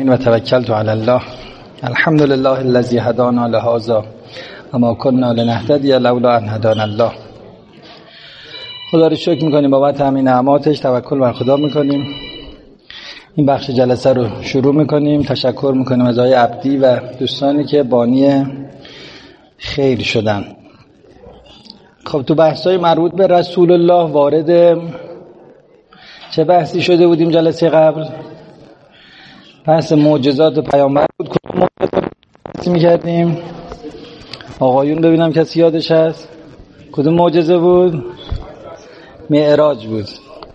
العالمین و توکلت علی الله. الحمد لله الذی هدانا لهذا و ما كنا لنهتدی لولا ان هدانا الله. خدا رو شکر میکنیم بابت همین نعماتش، توکل بر خدا میکنیم. این بخش جلسه رو شروع میکنیم. تشکر میکنیم از آقای عبدی و دوستانی که بانی خیر شدن. خب تو بحث‌های مربوط به رسول الله وارد چه بحثی شده بودیم جلسه قبل؟ بحث معجزات پیامبر بود. کدوم معجزات بحث می‌کردیم؟ آقایون ببینم کسی یادش هست؟ کدوم معجزه بود؟ معراج بود.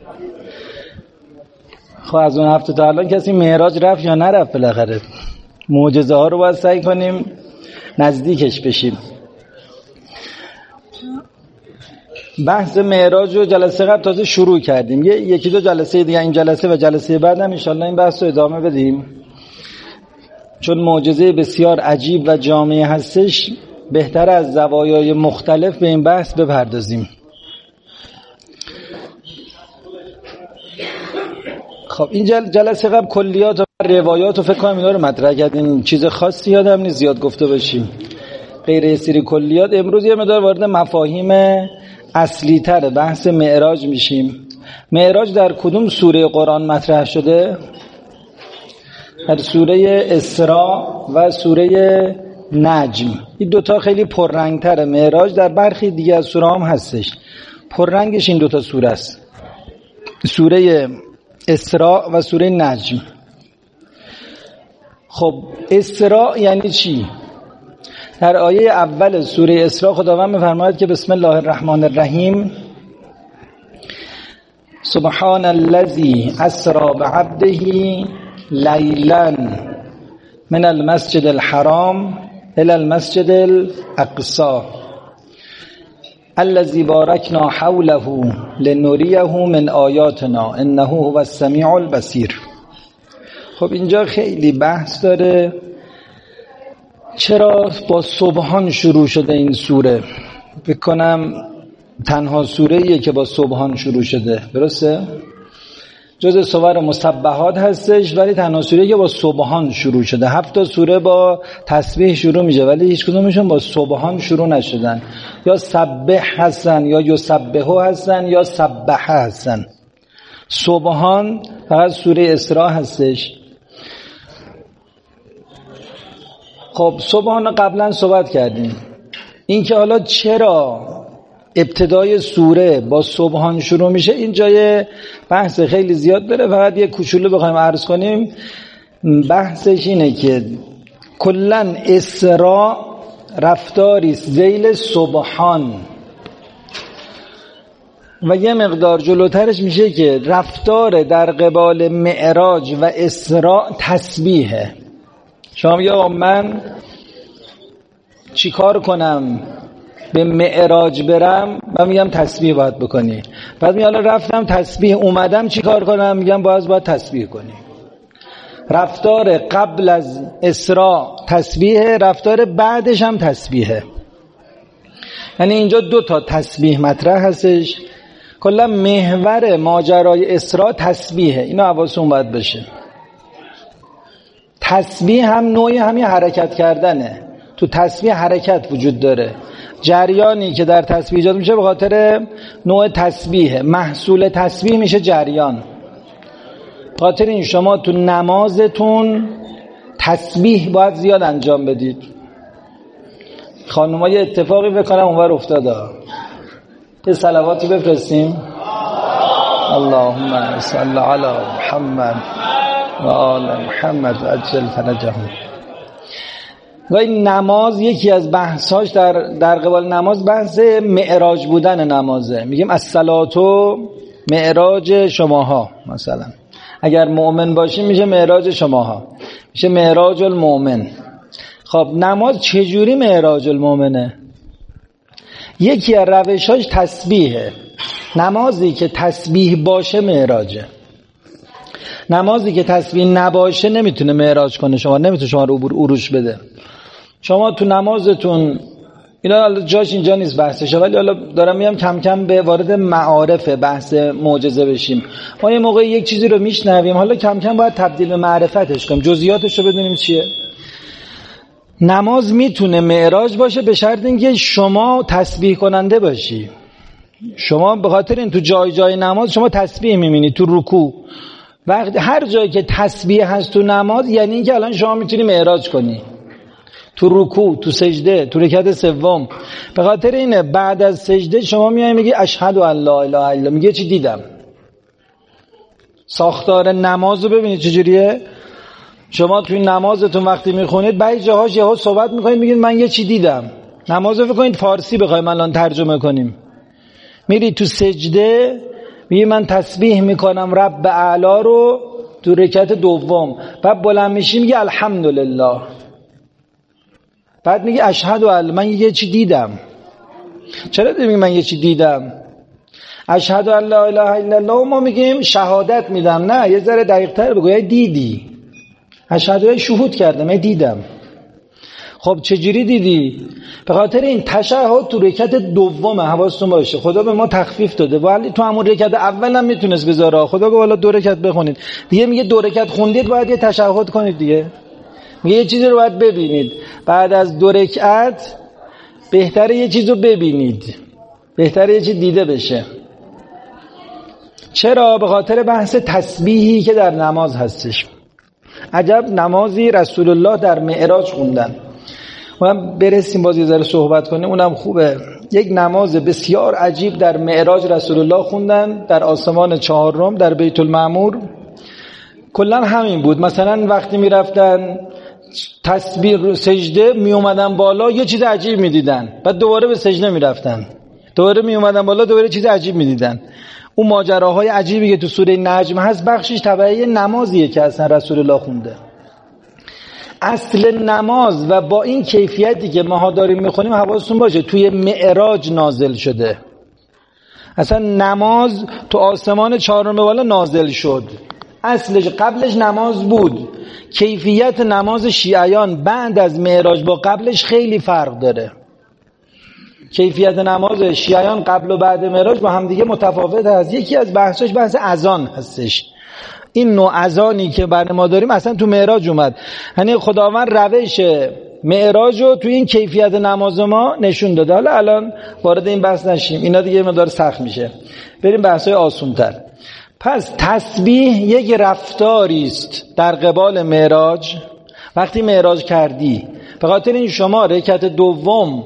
خب از اون هفته تا الان کسی معراج رفت یا نرفت؟ بالاخره معجزه ها رو باید سعی کنیم نزدیکش بشیم. بحث معراج رو جلسه قبل تازه شروع کردیم. یکی دو جلسه دیگه، این جلسه و جلسه بعد هم انشالله این بحث رو ادامه بدیم، چون معجزه بسیار عجیب و جامع هستش. بهتر از زوایای مختلف به این بحث بپردازیم. خب این جلسه قبل کلیات و روایات و فکر کنم اینا رو مطرح کردیم. چیز خاصی یادم نیست زیاد گفته باشیم غیر یه سری کلیات. امروز یه مقدار وارد مفاهیم اصلی تر بحث معراج میشیم. معراج در کدوم سوره قرآن مطرح شده؟ در سوره اسراء و سوره نجم. این دوتا خیلی پررنگ تره. معراج در برخی دیگه از سوره هم هستش. پررنگش این دوتا سوره است، سوره اسراء و سوره نجم. خب اسراء یعنی چی؟ در آیه اول سوره اسراء خداوند می‌فرماید که بسم الله الرحمن الرحیم سبحان الذی اسری بعبده لیلا من المسجد الحرام الى المسجد الاقصی الذی بارکنا حوله لنریه من آیاتنا انه هو السمیع البصیر. خب اینجا خیلی بحث داره. چرا با سبحان شروع شده این سوره؟ فکر کنم تنها سوره‌ایه که با سبحان شروع شده، درسته؟ جز سور مسبحات هستش ولی تنها سوره‌ای که با سبحان شروع شده. 7 سوره با تسبیح شروع میشه ولی هیچ کدومشون با سبحان شروع نشدن. یا سبح هستن یا یسبحو هستن یا سبح هستن. سبحان فقط سوره اسراء هستش. خب سبحان قبلا صحبت کردیم. این که حالا چرا ابتدای سوره با سبحان شروع میشه این جای بحث خیلی زیاد داره. فقط یه کوچولو بخوایم عرض کنیم. بحثش اینه که کلن اسراء رفتاری ذیل سبحان و یه مقدار جلوترش میشه که رفتار در قبال معراج و اسراء تسبیحه. شما یا من چی کار کنم به معراج برم؟ من میگم تسبیح باید بکنی. بعد میگم رفتم تسبیح اومدم چی کار کنم؟ میگم باید تسبیح کنی. رفتار قبل از اسراء تسبیحه، رفتار بعدش هم تسبیحه. یعنی اینجا 2 تا تسبیح مطرح هستش. کلا محور ماجرای اسراء تسبیحه. اینو حواستون باید بشه. تسبیح هم نوعی همین حرکت کردنه. تو تسبیح حرکت وجود داره. جریانی که در تسبیح ایجاد میشه به خاطر نوع تسبیحه. محصول تسبیح میشه جریان. خاطر این شما تو نمازتون تسبیح باید زیاد انجام بدید. خانوما یه اتفاقی بکنم اونور افتاده. یه صلواتی بفرستیم. اللهم صل علی محمد و آل محمد و عجل فرجهم. و این نماز یکی از بحثاش در قبال نماز بحث معراج بودن نمازه. میگیم الصلاتو معراج شماها. مثلا اگر مؤمن باشیم میشه معراج شماها، میشه معراج المؤمن. خب نماز چجوری معراج المؤمنه؟ یکی از روشاش تسبیحه. نمازی که تسبیح باشه معراجه. نمازی که تسبیح نباشه نمیتونه معراج کنه. شما نمیتونه شما رو عروج بده. شما تو نمازتون اینا جاش اینجا نیست بحثشه، ولی حالا دارم میام کم کم به وارد معارف بحث معجزه بشیم. ما یه موقع یک چیزی رو میشنویم، حالا کم کم باید تبدیل به معرفتش کنیم، جزئیاتش رو بدونیم چیه. نماز میتونه معراج باشه به شرط اینکه شما تسبیح کننده باشی. شما به خاطر این تو جای جای نماز شما تسبیح میبینید، تو رکوع، وقت هر جایی که تسبیح هست تو نماز یعنی اینکه الان شما میتونی معراج کنی، تو رکوع، تو سجده، تو رکعت سوم. به خاطر اینه بعد از سجده شما میای میگی اشهد ان لا اله الا الله، میگه چی دیدم. ساختار نماز رو ببینید چجوریه. شما توی نمازتون وقتی میخونید بعضی جاهاش یهو صحبت میکنید میگید من یه چی دیدم. نماز رو فکر کنید فارسی بخوایم الان ترجمه کنیم، میری تو سجده میگی من تسبیح میکنم رب اعلی رو تو رکعت دوم، بعد بلند میشی میگی الحمدلله، بعد میگی اشهد ان من یه چی دیدم. چرا میگی من یه چی دیدم؟ اشهد ان لا اله الا الله ما میگیم شهادت میدم، نه یه ذره دقیق‌تر بگو دیدی. اشهد شهود کردم، من دیدم. خب چجوری دیدی؟ به خاطر این تشهد تو رکعت دومه، حواستون باشه. خدا به ما تخفیف داده، ولی تو همون رکعت اول هم میتونست بذاره. خدا گفت والا 2 رکعت بخونید دیگه، میگه 2 رکعت خوندید باید یه تشهد کنید دیگه. میگه یه چیزی رو باید ببینید بعد از 2 رکعت، بهتره یه چیز رو ببینید، بهتره یه چیز دیده بشه. چرا؟ به خاطر بحث تسبیحی که در نماز هستش. عجب نمازی رسول الله در معراج خوندن. اونم برسیم باز یه ذره صحبت کنیم، اونم خوبه. یک نماز بسیار عجیب در معراج رسول الله خوندن در آسمان 4 در بیت المعمور. کلا همین بود. مثلا وقتی میرفتن تسبیح سجده می اومدن بالا یه چیز عجیب میدیدن، بعد دوباره به سجده میرفتن، دوباره می اومدن بالا دوباره چیز عجیب میدیدن. اون ماجراهای عجیبی که تو سوره نجم هست بخشش تبعیه نمازیه که اصلا رسول الله خونده. اصل نماز و با این کیفیتی که ما داریم میخونیم حواستون باشه توی معراج نازل شده. اصلا نماز تو آسمان 4 بالا نازل شد. اصلش قبلش نماز بود. کیفیت نماز شیعیان بعد از معراج با قبلش خیلی فرق داره. کیفیت نماز شیعیان قبل و بعد معراج با هم دیگه متفاوت هست. یکی از بحثش بحث اذان هستش. این نوع اذانی که برای ما داریم اصلا تو معراج اومد. یعنی خداوند روش معراج رو تو این کیفیت نماز ما نشون داده. حالا الان وارد این بحث نشیم، اینا دیگه مقدار سخت میشه. بریم بحث‌های آسان‌تر. پس تسبیح یک رفتاری است در قبال معراج. وقتی معراج کردی، به خاطر این شما رکعت دوم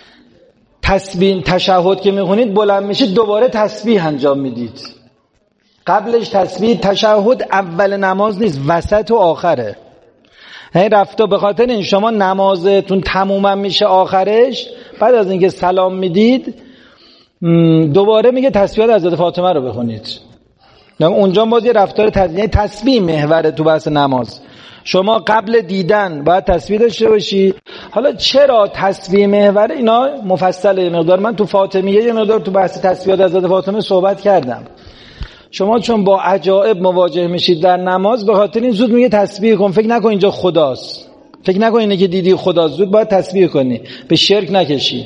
تسبیح تشهد که میخونید بلند میشید دوباره تسبیح انجام میدید. قبلش تسبیح تشهد اول نماز نیست، وسط و آخره. یعنی رفته به خاطر این شما نمازتون تموما میشه آخرش، بعد از اینکه سلام میدید دوباره میگه تسبیحات حضرت فاطمه رو بخونید. اونجا باز یه رفتار تسبیح محور تو بحث نماز. شما قبل دیدن باید تسبیح داشته باشی. حالا چرا تسبیح محور؟ اینا مفصله. مقدار من تو فاطمیه یه مقدار تو بحث تسبیحات حضرت فاطمه صحبت کردم. شما چون با عجایب مواجه میشید در نماز، به خاطر این زود میگه تسبیح کن. فکر نکن اینجا خداست، فکر نکن اینه که دیدی خداست، زود باید تسبیح کنی، به شرک نکشی.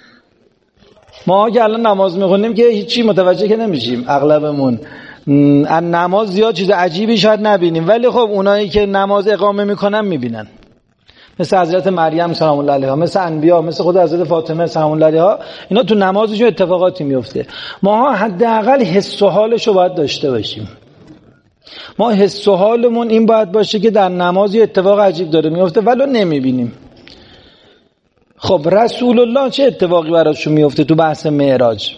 ما که الان نماز میخونیم که هیچی متوجه که نمیشیم، اغلبمون از نماز زیاد چیز عجیبی شاید نبینیم، ولی خب اونایی که نماز اقامه میکنن میبینن، مثل حضرت مریم سلام الله علیها، مثل انبیا، مثل خود حضرت فاطمه سلام الله علیها. اینا تو نمازشون اتفاقاتی میفته. ما حداقل حس و حالشو باید داشته باشیم. ما حس و حالمون این باید باشه که در نماز یه اتفاق عجیب داره میفته ولو نمیبینیم. خب رسول الله چه اتفاقی براشون میفته تو بحث معراج؟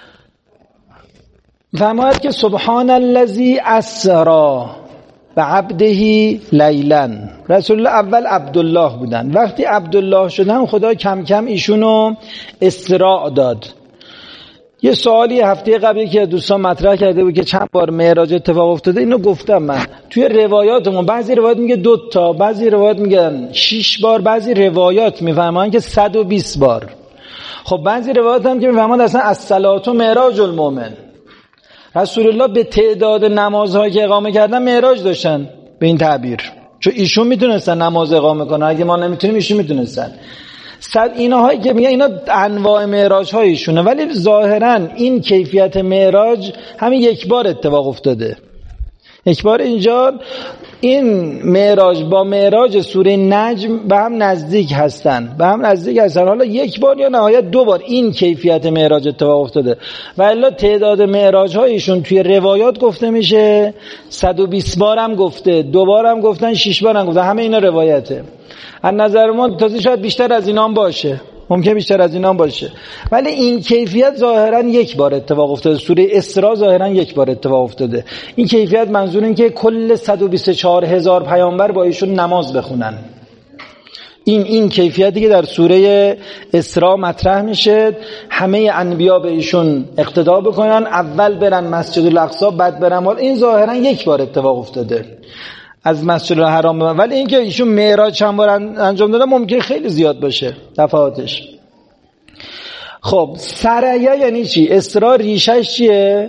فرماید که سبحان الذی اسری بعبده لیلا. رسول الله اول عبدالله بودن، وقتی عبدالله شدن خدا کم کم ایشونو اسراء داد. یه سوالی هفته قبلی که دوستان مطرح کرده بود که چند بار معراج اتفاق افتاده، اینو گفتم من توی روایاتمون. بعضی روایات میگه 2 تا، بعضی روایات میگن 6 بار، بعضی روایات میفهمن که 120 بار. خب بعضی روایات هم که میفهمن اصلا الصلاه معراج المؤمن. رسول الله به تعداد نمازهایی که اقامه کردن معراج داشتن به این تعبیر، چون ایشون میتونستن نماز اقامه کنن، اگه ما نمیتونیم ایشون میتونستن. اینهایی که میگن اینا انواع معراج هایشونه، ولی ظاهرا این کیفیت معراج همین یک بار اتفاق افتاده. یک بار اینجا این معراج با معراج سوره نجم به هم نزدیک هستن، حالا یک بار یا نهایت 2 بار این کیفیت معراج اتفاق افتاده و الا تعداد معراج هایشون توی روایات گفته میشه 120 بار هم گفته، 2 بار هم گفتن، 6 بار هم گفتن، همه اینا روایته. از نظر ما تازه شاید بیشتر از اینا هم باشه، ممکن بیشتر از اینا هم باشه، ولی این کیفیت ظاهرا یک بار اتفاق افتاده. سوره اسراء ظاهرا یک بار اتفاق افتاده. این کیفیت منظور این که کل 124,000 پیامبر با ایشون نماز بخونن. این کیفیتی که در سوره اسراء مطرح میشه، همه انبیا به ایشون اقتدا بکنن، اول برن مسجد الاقصی بعد برن، این ظاهرا یک بار اتفاق افتاده از مسجد الحرام. ولی اینکه ایشون معراج چند بار انجام داده ممکن خیلی زیاد باشه دفعاتش. خب سریا یعنی چی؟ اسراء ریشش چیه؟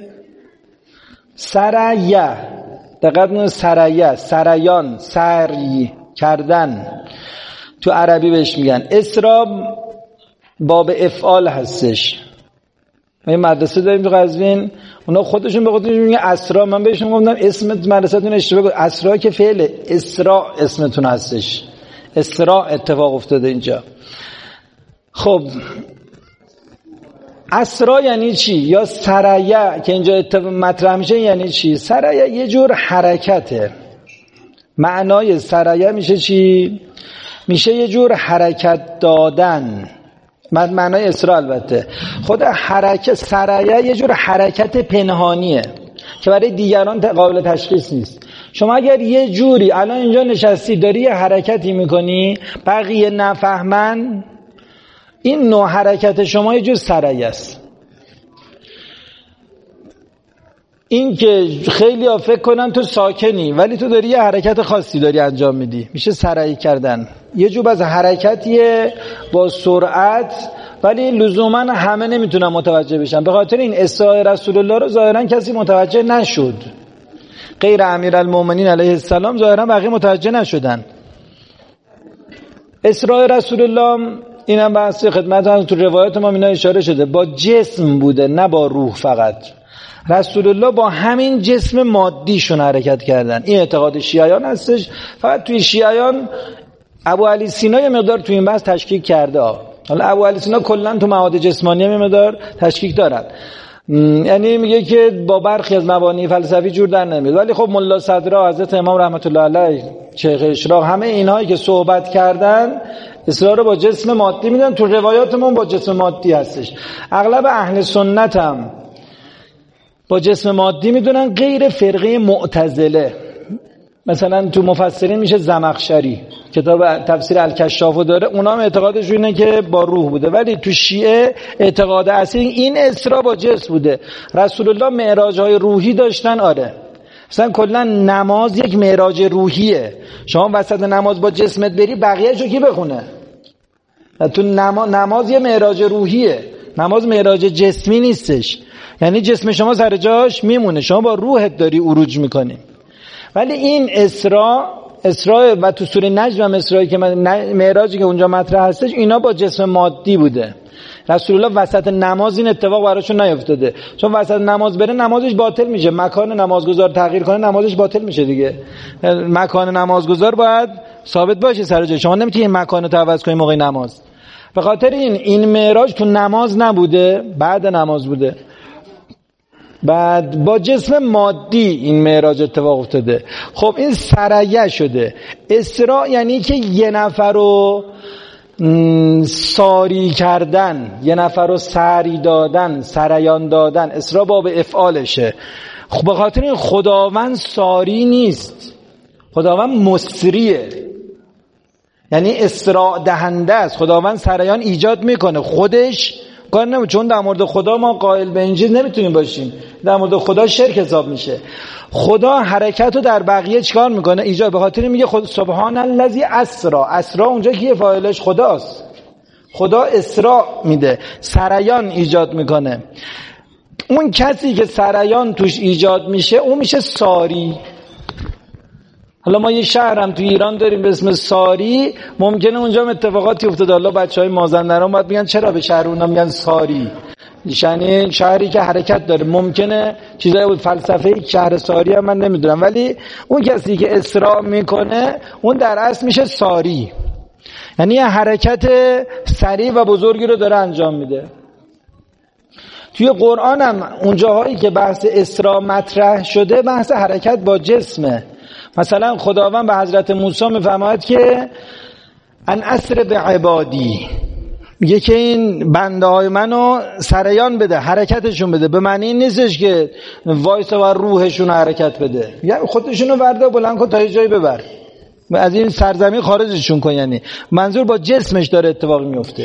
سریا، دقیق کنید، سریا، سریان، سری کردن تو عربی بهش میگن. اسراء باب افعال هستش. ما مدرسه داریم تو قزوین، اونا خودشون به خودشون میگن اسراء، من بهشون گفتم اسم مدرسه‌تون اشتباه بود، اسراء که فعل، اسراء اسمتون هستش، اسراء اتفاق افتاده اینجا. خب اسراء یعنی چی؟ یا سریا که اینجا مطرح میشه یعنی چی؟ سریا یه جور حرکته. معنای سریا میشه چی؟ میشه یه جور حرکت دادن. معنای اسراء البته خود حرکت سریا یه جور حرکت پنهانیه که برای دیگران قابل تشخیص نیست. شما اگر یه جوری الان اینجا نشستی داری یه حرکتی میکنی بقیه نفهمن، این نوع حرکت شما یه جور سریا است. این که خیلی ها فکر کنن تو ساکنی ولی تو داری یه حرکت خاصی داری انجام میدی، میشه سرایی کردن. یه جور از حرکتیه با سرعت ولی لزوما همه نمیتونن متوجه بشن. به خاطر این اسراء رسول الله رو ظاهرا کسی متوجه نشد، غیر امیرالمومنین علیه السلام ظاهرا بقیه متوجه نشدن. اسراء رسول الله اینم بحث خدمتتون تو روایات ما اینا اشاره شده، با جسم بوده نه با روح. فقط رسول الله با همین جسم مادیشون حرکت کردن. این اعتقاد شیعیان هستش. فقط توی شیعیان ابو علی سینا یه مقدار توی این بحث تشکیک کرده. حالا ابو علی سینا کلا تو مواد جسمانی یه مقدار تشکیک دارن، یعنی میگه که با برخی از مبانی فلسفی جور در نمیاد. ولی خب ملا صدرا، حضرت امام رحمت الله علیه، شیخ اشراق، همه اینهایی که صحبت کردن اسراء رو با جسم مادی میدن. تو روایاتمون با جسم مادی هستش. اغلب اهل سنت هم با جسم مادی میدونن غیر فرقه معتزله. مثلا تو مفسرین میشه زمخشری، کتاب تفسیر الکشافو داره، اونا هم اعتقادش اینه که با روح بوده. ولی تو شیعه اعتقاد اصلی این اسراء با جسم بوده. رسول الله معراج‌های روحی داشتن. آره مثلا کلا نماز یک معراج روحیه. شما وسط نماز با جسمت بری بقیه‌شو کی بخونه؟ تو نماز یه معراج روحیه، نماز معراج جسمی نیستش. یعنی جسم شما سر جاش میمونه، شما با روحت داری عروج میکنی. ولی این اسراء و تو سوره نجم هم اسراء که معراجی که اونجا مطرح هستش اینا با جسم مادی بوده. رسول الله وسط نماز این اتفاق براشون نیفتاده، چون وسط نماز بره نمازش باطل میشه. مکان نمازگزار تغییر کنه نمازش باطل میشه دیگه. مکان نمازگزار باید ثابت باشه سر جاش، شما نمیتونید مکان رو عوض کنید موقع نماز. به خاطر این معراج تو نماز نبوده، بعد نماز بوده. بعد با جسم مادی این معراج اتفاق افتاده. خب این سریا شده. اسراء یعنی که یه نفر رو ساری کردن، یه نفر رو سری دادن، سریان دادن. اسراء باب افعالشه. خب به خاطر این خداوند ساری نیست، خداوند مسریه، یعنی اسراء دهنده است. خداوند سریان ایجاد میکنه، خودش کار نمیکنه. چون در مورد خدا ما قائل به این چیز نمیتونیم باشیم، در مورد خدا شرک حساب میشه. خدا حرکت رو در بقیه چیکار میکنه؟ ایجاد. به خاطر میگه خود سبحان الذی اسرا. اسرا اونجا کیه؟ فاعلش خداست. خدا اسرا میده، سریان ایجاد میکنه. اون کسی که سریان توش ایجاد میشه اون میشه ساری. حالا ما یه شهرم تو ایران داریم به اسم ساری، ممکنه اونجا اتفاقاتی افتاده. حالا بچهای مازندران باید میگن چرا به شهر اونا میگن ساری، یعنی شهری که حرکت داره. ممکنه چیزایی بود فلسفه شهر ساری هم من نمیدونم، ولی اون کسی که اسراء میکنه اون در اصل میشه ساری، یعنی یه حرکت سریع و بزرگی رو داره انجام میده. توی قرآن هم اون جاهایی که بحث اسراء مطرح شده بحث حرکت با جسمه. مثلا خداوند به حضرت موسی میفرماید که ان اسر به عبادی، میگه که این بنده های منو سریان بده، حرکتشون بده. به معنی این نیستش که وایس و روحشون حرکت بده، یعنی خودشونو ورده بلند کن تا یه جایی ببر، از این سرزمین خارجشون کن. یعنی منظور با جسمش داره اتفاق میفته.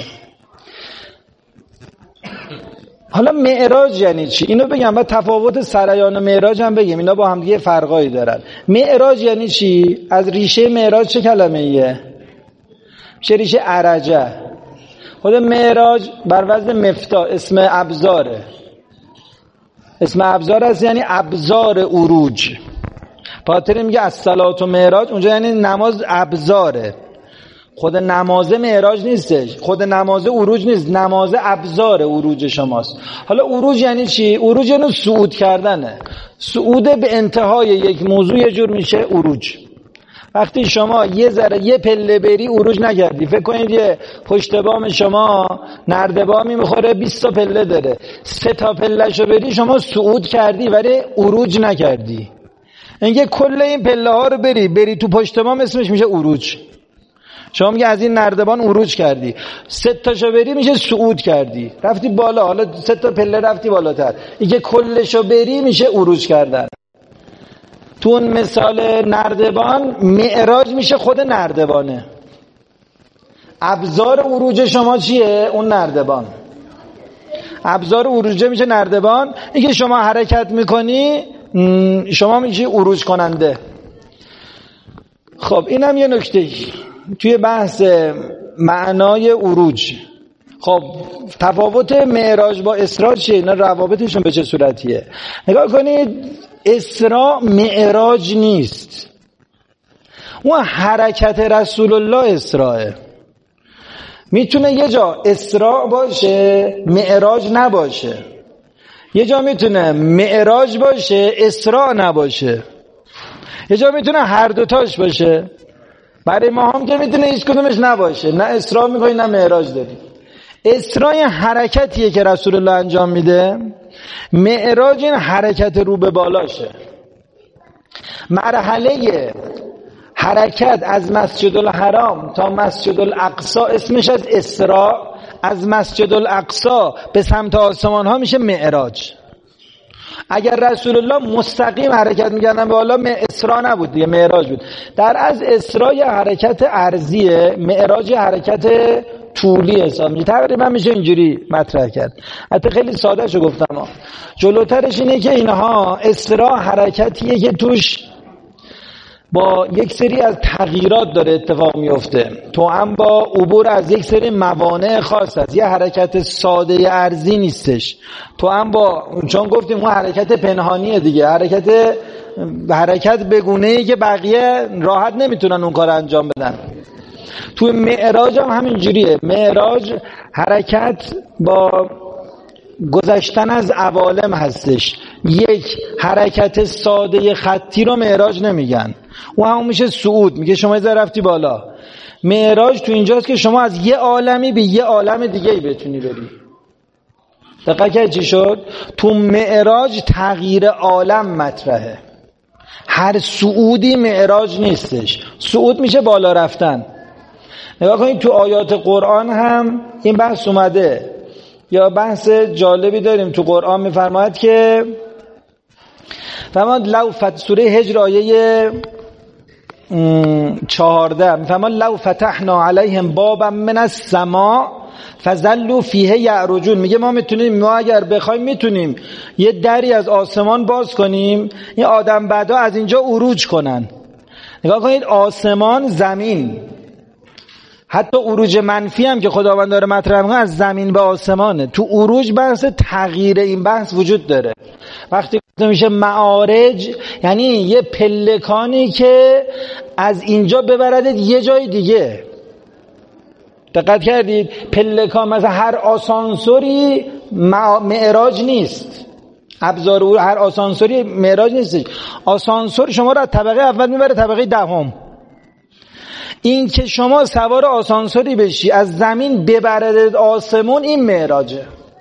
حالا معراج یعنی چی؟ اینو بگم و تفاوت سریان و معراج هم بگیم، اینا با هم دیگه فرقایی دارن. معراج یعنی چی؟ از ریشه معراج چه کلمه ایه؟ میشه ریشه عرجه. خود معراج بر وزن مفتاح اسم ابزاره، اسم ابزار است، یعنی ابزار عروج. پاتری میگه الصلاه و معراج، اونجا یعنی نماز ابزاره. خود نماز معراج نیستش، خود نماز عروج نیست، نماز ابزار عروج شماست. حالا عروج یعنی چی؟ عروج یعنی صعود کردنه. صعود به انتهای یک موضوع یه جور میشه عروج. وقتی شما یه ذره یه پله بری عروج نکردی، فکر کنید یه پشت بام شما نردبامی میخوره 20 تا پله داره، 3 تا پلهشو بری شما صعود کردی ولی عروج نکردی. اینکه کل این پله ها رو بری تو پشت بام اسمش میشه عروج. شما میگه از این نردبان عروج کردی، 3 تاشو بری میشه صعود کردی، رفتی بالا، حالا 3 تا پله رفتی بالاتر. اینکه کلشو بری میشه عروج کردن. تو اون مثال نردبان معراج میشه خود نردبانه. ابزار عروج شما چیه؟ اون نردبان. ابزار عروج میشه نردبان. اینکه شما حرکت میکنی شما میشی عروج کننده. خب اینم یه نکته توی بحث معنای عروج. خب تفاوت معراج با اسراء چیه؟ اینا روابطشون به چه صورتیه؟ نگاه کنید، اسراء معراج نیست، اون حرکت رسول الله اسراءه. میتونه یه جا اسراء باشه معراج نباشه، یه جا میتونه معراج باشه اسراء نباشه، یه جا میتونه هر دوتاش باشه. برای ما هم که میتونه هیچ کدومش نباشه، نه اسراء میکنی نه معراج داری. اسراء حرکتیه که رسول الله انجام میده، معراج این حرکت رو به بالاشه. مرحله حرکت از مسجد الحرام تا مسجد الاقصی اسمش از اسراء، از مسجد الاقصی به سمت آسمان ها میشه معراج. اگر رسول الله مستقیم حرکت میکردن به بالا اسراء نبود دیگه، معراج بود. در از اسراء حرکت ارضیه، معراج حرکت طولی حساب میشه. تقریبا میشه اینجوری مطرح کرد. حتی خیلی ساده شو گفتم. جلوترش اینه که اینها اسراء حرکتیه که توش با یک سری از تغییرات داره اتفاق میفته، تو هم با عبور از یک سری موانع خاص است. یه حرکت ساده ارضی نیستش، تو هم با چون گفتیم اون حرکت پنهانیه دیگه، حرکت بگونه‌ای که بقیه راحت نمیتونن اون کار انجام بدن. تو معراج هم همینجوریه. معراج حرکت با گذشتن از عوالم هستش. یک حرکت ساده خطی رو معراج نمیگن، و همون میشه صعود. میگه شما یه رفتی بالا. معراج تو اینجاست که شما از یه عالمی به یه عالم دیگه بتونی بری. دقیقا که چی شد؟ تو معراج تغییر عالم مطرحه. هر صعودی معراج نیستش. صعود میشه بالا رفتن. نگاه کنید تو آیات قرآن هم این بحث اومده. یا بحث جالبی داریم تو قرآن، میفرماید که فرماید سوره هجر آیه 14 میفرماید لو فتحنا علیهم بابا من السماء فظلوا فیه یعرجون. میگه ما اگر بخوایم میتونیم یه دری از آسمان باز کنیم، این آدم بعدا از اینجا عروج کنن. نگاه کنید، آسمان، زمین، حتی عروج منفی هم که خداوند داره مطرح میکنه از زمین به آسمانه. تو عروج بحث تغییر این بحث وجود داره. وقتی میشه معارج، یعنی یه پلکانی که از اینجا ببردید یه جای دیگه. دقت کردید؟ پلکان مثلا هر آسانسوری معراج نیست، ابزار هر آسانسوری معراج نیست. آسانسور شما رو از طبقه اول میبره طبقه دهم. این که شما سوار آسانسوری بشی از زمین ببردید آسمون، این معراجه.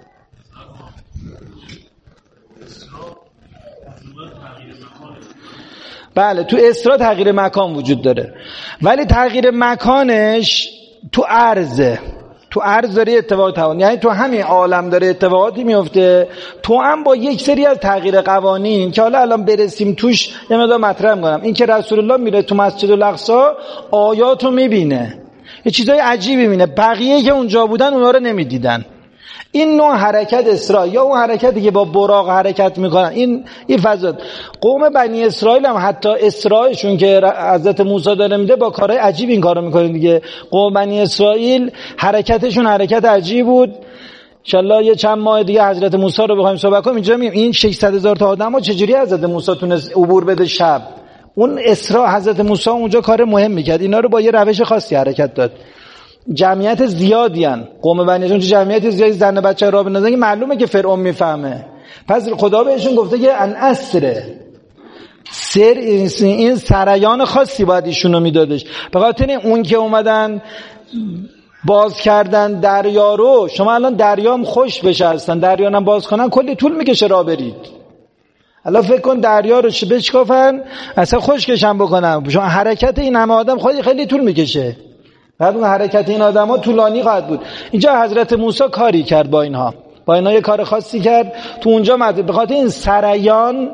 بله، تو اسرا تغییر مکان وجود داره، ولی تغییر مکانش تو عرضه. تو عرض داره اتفاق توان، یعنی تو همین عالم داره اتفاقاتی میفته، تو هم با یک سری از تغییر قوانین که حالا الان برسیم توش یه مقدار مطرح می‌کنم. این که رسول الله میره تو مسجد الاقصی آیاتو میبینه، یه چیزای عجیبی میبینه، بقیه که اونجا بودن اونا رو نمیدیدن. این نوع حرکت اسراء یا اون حرکتی که با براق حرکت میکنن، این فضا. قوم بنی اسرائیل هم حتی اسراءشون که حضرت موسی داره میده با کارهای عجیب این کارو میکنن دیگه. قوم بنی اسرائیل حرکتشون حرکت عجیب بود. انشالله یه چند ماه دیگه حضرت موسی رو بخوایم صحبت کنیم. اینجا میگیم این 600,000 تا آدمو چجوری حضرت موسی تونست عبور بده شب. اون اسراء حضرت موسی اونجا کار مهم میکرد، اینا رو با یه روش خاصی حرکت داد. جمعیت زیادیان قوم بنی اسرائیل، جمعیت زیادی زن بچه را بندازن که معلومه که فرعون میفهمه. پس خدا بهشون گفته که ان اسره سر، این سریان خاصی باید ایشونو میدادش. به خاطر اون که اومدن باز کردن دریا رو، شما الان دریام خوش بشه هستن، دریا هم باز کنن کلی طول میکشه را برید. الان فکر کن دریا رو بشکافن اصلا خشکشم بکنن، شما حرکت این همه آدم خیلی طول میکشه. بعد اون حرکت این آدم‌ها طولانی خواهد بود. اینجا حضرت موسی کاری کرد با اینها یه کار خاصی کرد تو اونجا به خاطر این سریان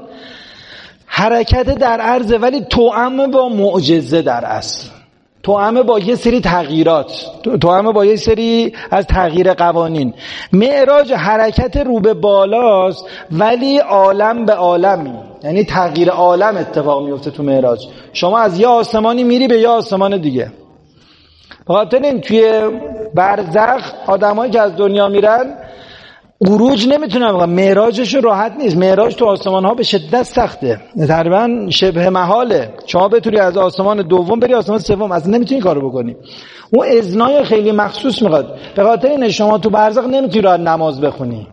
حرکت در عرض، ولی توأم با معجزه در اصل، توأم با یه سری تغییرات، توأم با یه سری از تغییر قوانین. معراج حرکت رو به بالاست ولی عالم به عالمی، یعنی تغییر عالم اتفاق میفته تو معراج. شما از یه آسمانی میری به یه آسمان دیگه. بخاطر این توی برزخ آدمایی که از دنیا میرن عروج نمیتونن بکنن، معراجشون راحت نیست. معراج تو آسمان ها به شدت سخته، تقریبا شبه محاله شما بتونی از آسمان دوم بری آسمان سوم، اصلا نمیتونی کارو بکنی. اون اذنای خیلی مخصوص میخواد. به خاطر این شما تو برزخ نمیتونی راحت نماز بخونی.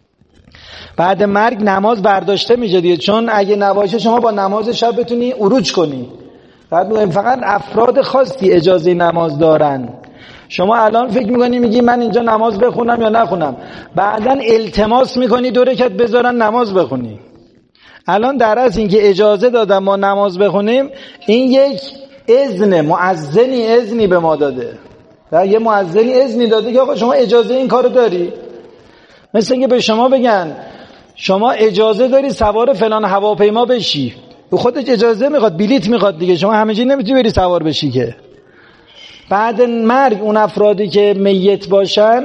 بعد مرگ نماز برداشته میشه دیگه، چون اگه نباشه شما با نماز شب بتونی عروج کنی. فقط افراد خاصی اجازه نماز دارن. شما الان فکر میکنی میگی من اینجا نماز بخونم یا نخونم، بعدن التماس میکنی 2 رکعت بذارن نماز بخونی. الان در اصل این که اجازه دادن ما نماز بخونیم، این یک اذن، مؤذنی اذنی به ما داده. یه مؤذنی اذنی داده که آقا شما اجازه این کارو داری. مثل اینکه به شما بگن شما اجازه داری سوار فلان هواپیما بشی، خودش اجازه میخواد، بلیت میخواد دیگه، شما همه جا نمیتونی بری سوار بشی که. بعد مرگ اون افرادی که میت باشن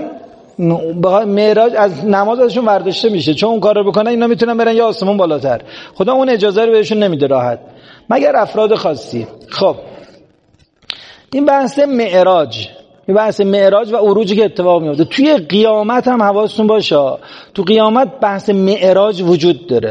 معراج از نماز ازشون برداشته میشه، چون اون کار رو بکنن اینا میتونن برن یا آسمون بالاتر. خدا اون اجازه رو بهشون نمیده راحت، مگر افراد خاصی. خب این بحث معراج، این بحث معراج و عروجی که اتفاق میفته توی قیامت هم حواستون باشه. تو قیامت بحث معراج وجود داره.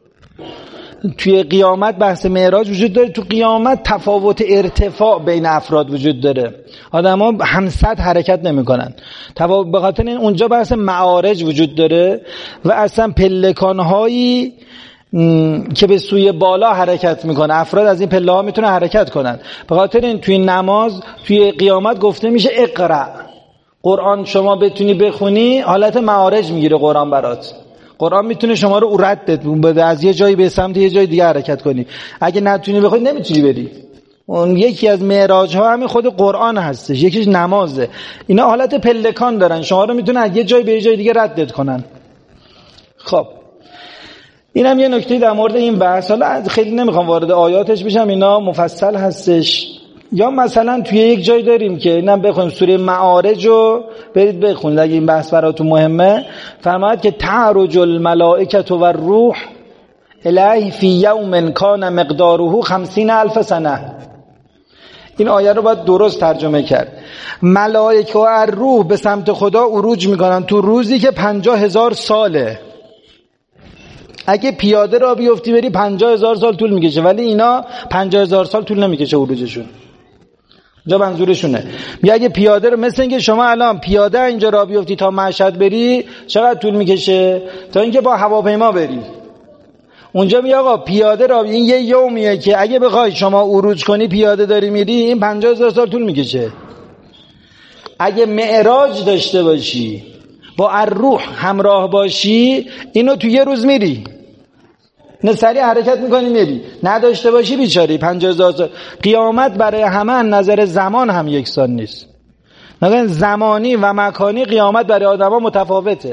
توی قیامت بحث معراج وجود داره. تو قیامت تفاوت ارتفاع بین افراد وجود داره. آدما همسط حرکت نمی‌کنن. به خاطر این اونجا بحث معارج وجود داره و اصلا پلکان‌هایی که به سوی بالا حرکت میکنه، افراد از این پله ها میتونه حرکت کنن. به خاطر این توی نماز توی قیامت گفته میشه اقرا، قرآن شما بتونی بخونی حالت معارج میگیره قرآن برات. قرآن میتونه شما رو رد بده، از یه جایی به سمت یه جای دیگه حرکت کنی. اگه نتونی بخونی نمیتونی بری. اون یکی از معراج ها همین خود قرآن هستش، یکیش نمازه. اینا حالت پلکان دارن، شما رو میتونه از یه جای به یه جای دیگه ردت کنن. خب اینم یه نکته در مورد این بحث. حالا خیلی نمیخوام وارد آیاتش بشم، اینا مفصل هستش. یا مثلا توی یک جای داریم که اینم بخونیم، سوره معارج رو برید بخونید اگه این بحث براتون مهمه. فرماید که تعرج الملائکه و الروح الیه فی یوم کان مقداره 50,000 سنه. این آیه رو باید درست ترجمه کرد. ملائکه و الروح به سمت خدا عروج میکنن تو روزی که 50,000 ساله. اگه پیاده را بیفتی بری 50,000 سال طول میکشه، ولی اینا 50,000 سال طول نمیکشه عروجشون. اینجا منظورشونه، میگه اگه پیاده رو، مثل اینکه شما الان پیاده اینجا را بیفتی تا مشهد بری چقدر طول میکشه؟ تا اینکه با هواپیما بری. اونجا میگه آقا پیاده را، این یه یومیه که اگه بخوای شما عروج کنی پیاده داری میری، این 50,000 سال طول میکشه. اگه معراج داشته باشی، با الروح همراه باشی، اینو تو یه روز میری، نه سریع حرکت میکنی میری. نداشته باشی بیچاری 50,000 سال. قیامت برای همه نظر زمان هم یکسان نیست. نظر زمانی و مکانی قیامت برای آدما متفاوته.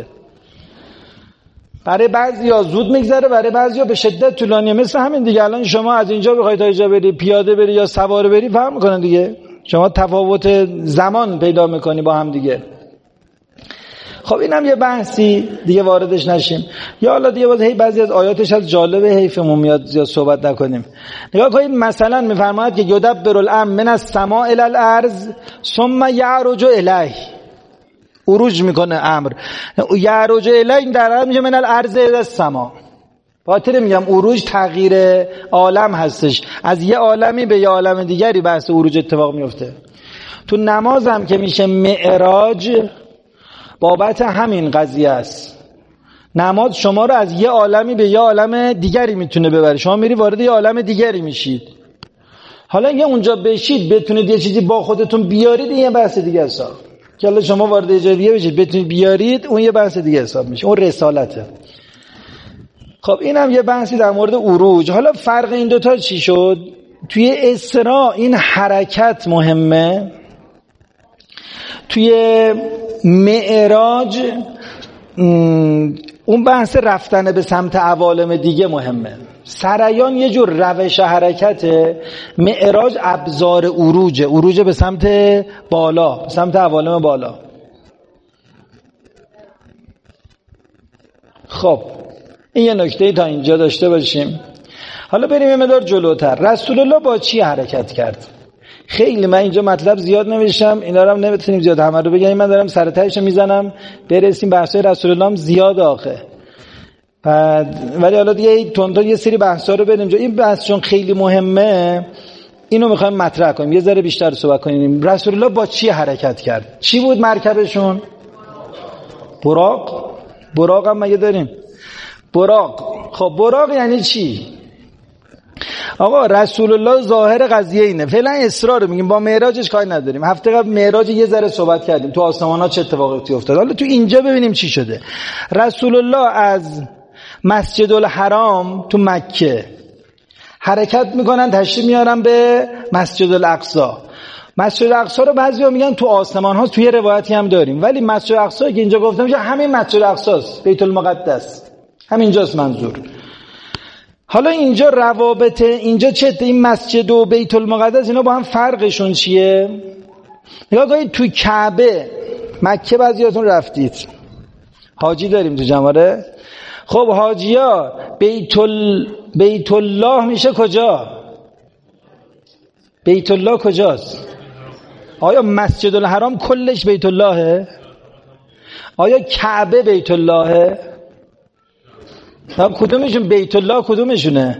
برای بعضیا زود میگذره، برای بعضیا به شدت طولانیه. مثل همین دیگه، الان شما از اینجا بخوای تا اینجا بری، پیاده بری یا سوار بری، فهم میکنن دیگه. شما تفاوت زمان پیدا میکنی با هم دیگه. خب اینم یه بحثی دیگه واردش نشیم. یا حالا دیگه باز بعضی از آیاتش از جالبه، حیفمون میاد زیاد صحبت نکنیم. نگاه کنید، مثلا میفرماید که یدبر الامر من السماء الی الارض ثم یعرج الیه. عروج میکنه امر، یعرج الیه این در حقیقت میشه من الارض الی السماء. خاطر میگم عروج تغییر عالم هستش، از یه عالمی به یه عالم دیگری بحث عروج اتفاق میفته. تو نماز هم که میشه معراج، بابت همین قضیه است. نماز شما رو از یه عالمی به یه عالم دیگری میتونه ببره. شما میری وارد یه عالم دیگری میشید. حالا اگه اونجا بشید بتونید یه چیزی با خودتون بیارید، این یه بحث دیگه حساب. که حالا شما وارد یه جای دیگه بشید بتونید بیارید، اون یه بحث دیگه حساب میشه، اون رسالته. خب اینم یه بحثی در مورد عروج. حالا فرق این دوتا چی شد؟ توی اسراء این حرکت مهمه، توی معراج اون بحث رفتن به سمت عوالم دیگه مهمه. سریان یه جور روش حرکته، معراج ابزار عروج به سمت بالا، به سمت عوالم بالا. خب این یه نکته تا اینجا داشته باشیم. حالا بریم یه مقدار جلوتر. رسول الله با چی حرکت کرد؟ خیلی من اینجا مطلب زیاد نوشتم، اینا رو هم نمیتونیم زیاد همه رو بگم، من دارم سر تهش میزنم برسیم. بحثای رسول الله هم زیاد آخه، ولی حالا دیگه تونتون یه سری بحثا رو بریم جا. این بحث چون خیلی مهمه، اینو میخوایم مطرح کنیم، یه ذره بیشتر صحبت کنیم. رسول الله با چی حرکت کرد؟ چی بود مرکبشون؟ براق هم مگه داریم؟ براق. خب براق یعنی چی؟ آقا رسول الله ظاهر قضیه اینه، فعلا اسرار رو میگیم، با معراجش کاری نداریم. هفته قبل معراج یه ذره صحبت کردیم، تو آسمان‌ها چه اتفاقاتی افتاد. حالا تو اینجا ببینیم چی شده. رسول الله از مسجد الحرام تو مکه حرکت میکنن، تشریف میارن به مسجد الاقصی. مسجد الاقصی رو بعضیا میگن تو آسمان‌ها، توی روایتی هم داریم، ولی مسجد الاقصی که اینجا گفتم میشه همین مسجد الاقصی است، بیت المقدس، همینجاست منظور. حالا اینجا روابط اینجا چه؟ این مسجد و بیت المقدس اینا با هم فرقشون چیه؟ نگاه کنید تو کعبه مکه، بعضیاتون رفتید، حاجی داریم تو جمعاره. خب حاجیا بیت الله میشه کجا؟ بیت الله کجاست؟ آیا مسجد الحرام کلش بیت اللهه؟ آیا کعبه بیت اللهه؟ کدومشون بیت الله کدومشونه؟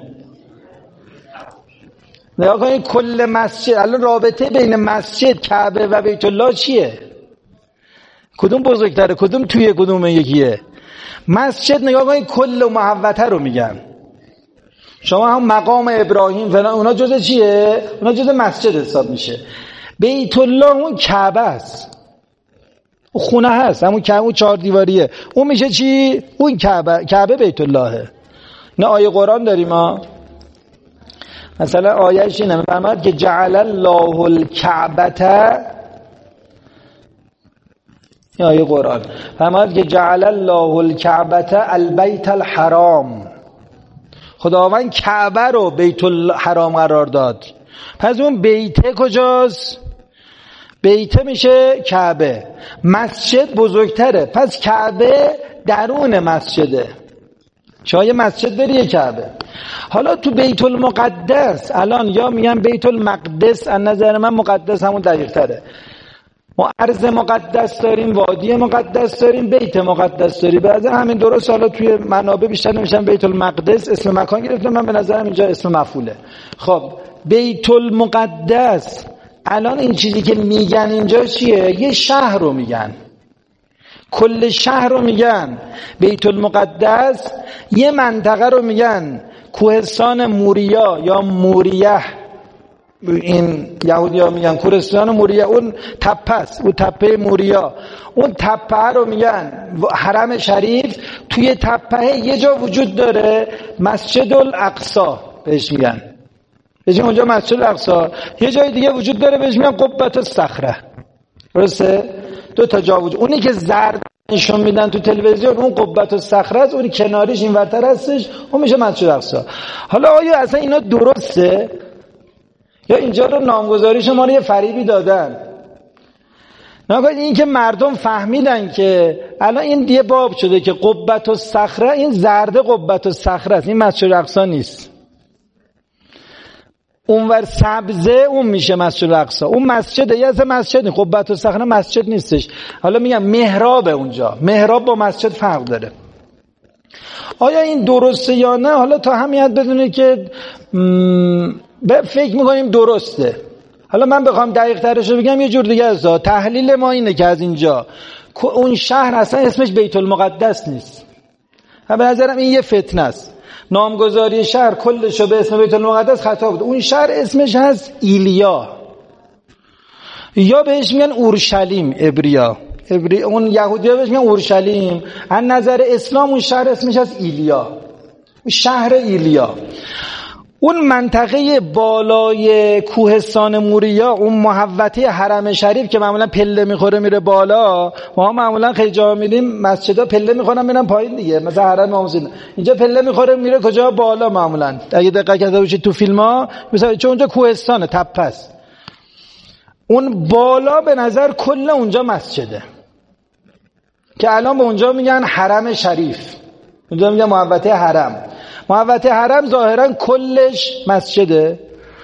نگاه کنید کل مسجد، الان رابطه بین مسجد کعبه و بیت الله چیه؟ کدوم بزرگتره؟ کدوم توی کدوم یکیه؟ مسجد نگاه کنید کل و محوطه رو میگن. شما هم مقام ابراهیم فلان، اونا جزء چیه؟ اونا جزء مسجد حساب میشه. بیت الله اون کعبه است، اون خونه هست، همون کعبه، اون 4 دیواریه، اون میشه چی؟ اون کعبه بیت اللهه. نه آیه قرآن داریم ما، مثلا آیهش اینه، میفرماد که جعل الله الکعبه، آیه قرآن فرماد که جعل الله الکعبه البیت الحرام، خداوند کعبه رو بیت الحرام قرار داد. پس اون بیته کجاست؟ بیته میشه کعبه. مسجد بزرگتره، پس کعبه درون مسجده. شما یه مسجد داری یه کعبه. حالا تو بیت المقدس الان یا میگن بیت المقدس، از نظر من مقدس همون دقیق تره. ما ارض مقدس داریم، وادی مقدس داریم، بیت مقدس داریم. بعد همین درست حالا توی منابع بیشتر نمیشن بیت المقدس اسم مکان گرفته، من به نظرم اینجا اسم مفعوله. خب بیت المقدس، الان این چیزی که میگن اینجا چیه؟ یه شهر رو میگن، کل شهر رو میگن بیت المقدس. یه منطقه رو میگن کوهستان موریا یا موریه، این یهودی ها میگن کوهستان موریا، اون تپه است، اون تپه موریا، اون تپه رو میگن حرم شریف. توی تپه یه جا وجود داره مسجد الاقصی بهش میگن، بهش اونجا مسجد الاقصی. یه جای دیگه وجود داره بهش میگن قبة الصخره. درسته؟ دو تا جا وجود، اونی که زرد نشون میدن تو تلویزیون اون قبة الصخره است، اونی کناریش این ورتر هستش اون میشه مسجد الاقصی. حالا آیا اصلا اینا درسته یا اینجا رو نامگذاریش ما رو یه فریبی دادن؟ نگاه این که مردم فهمیدن که الان این یه باب شده که قبة الصخره، این زرد قبة الصخره است، این مسجد الاقصی نیست. اونور سبزه اون میشه مسجد الاقصی، اون مسجده، یه از مسجد قبة الصخره مسجد نیستش. حالا میگم محراب، اونجا محراب با مسجد فرق داره. آیا این درسته یا نه؟ حالا تا همین حد بدونه که فکر میکنیم درسته. حالا من بخوام دقیق ترش رو بگم یه جور دیگه است. تحلیل ما اینه که از اینجا اون شهر اصلا اسمش بیت المقدس نیست. به نظرم این یه فتنه است. نامگذاری شهر کلشو به اسم بیت المقدس خطا بود. اون شهر اسمش هست ایلیا یا بهش میگن اورشلیم. عبریا اون یهودی‌ها بهش میگن اورشلیم. از نظر اسلام اون شهر اسمش هست ایلیا، شهر ایلیا. اون منطقه بالای کوهستان موریا، اون محوطه حرم شریف که معمولا پله میخوره میره بالا، ما معمولا خیلی جا میریم مسجدها پله میخورن میرن پایین دیگه، مثلا حرم امام، اینجا پله میخوره میره کجا؟ بالا. معمولا اگه دقت کرده باشید تو فیلم‌ها مثلا، چون اونجا کوهستانه، تپه است، اون بالا به نظر کل اونجا مسجده که الان به اونجا میگن حرم شریف، اونجا میگن محوطه حرم. محوطه حرم ظاهرا کلش مسجده.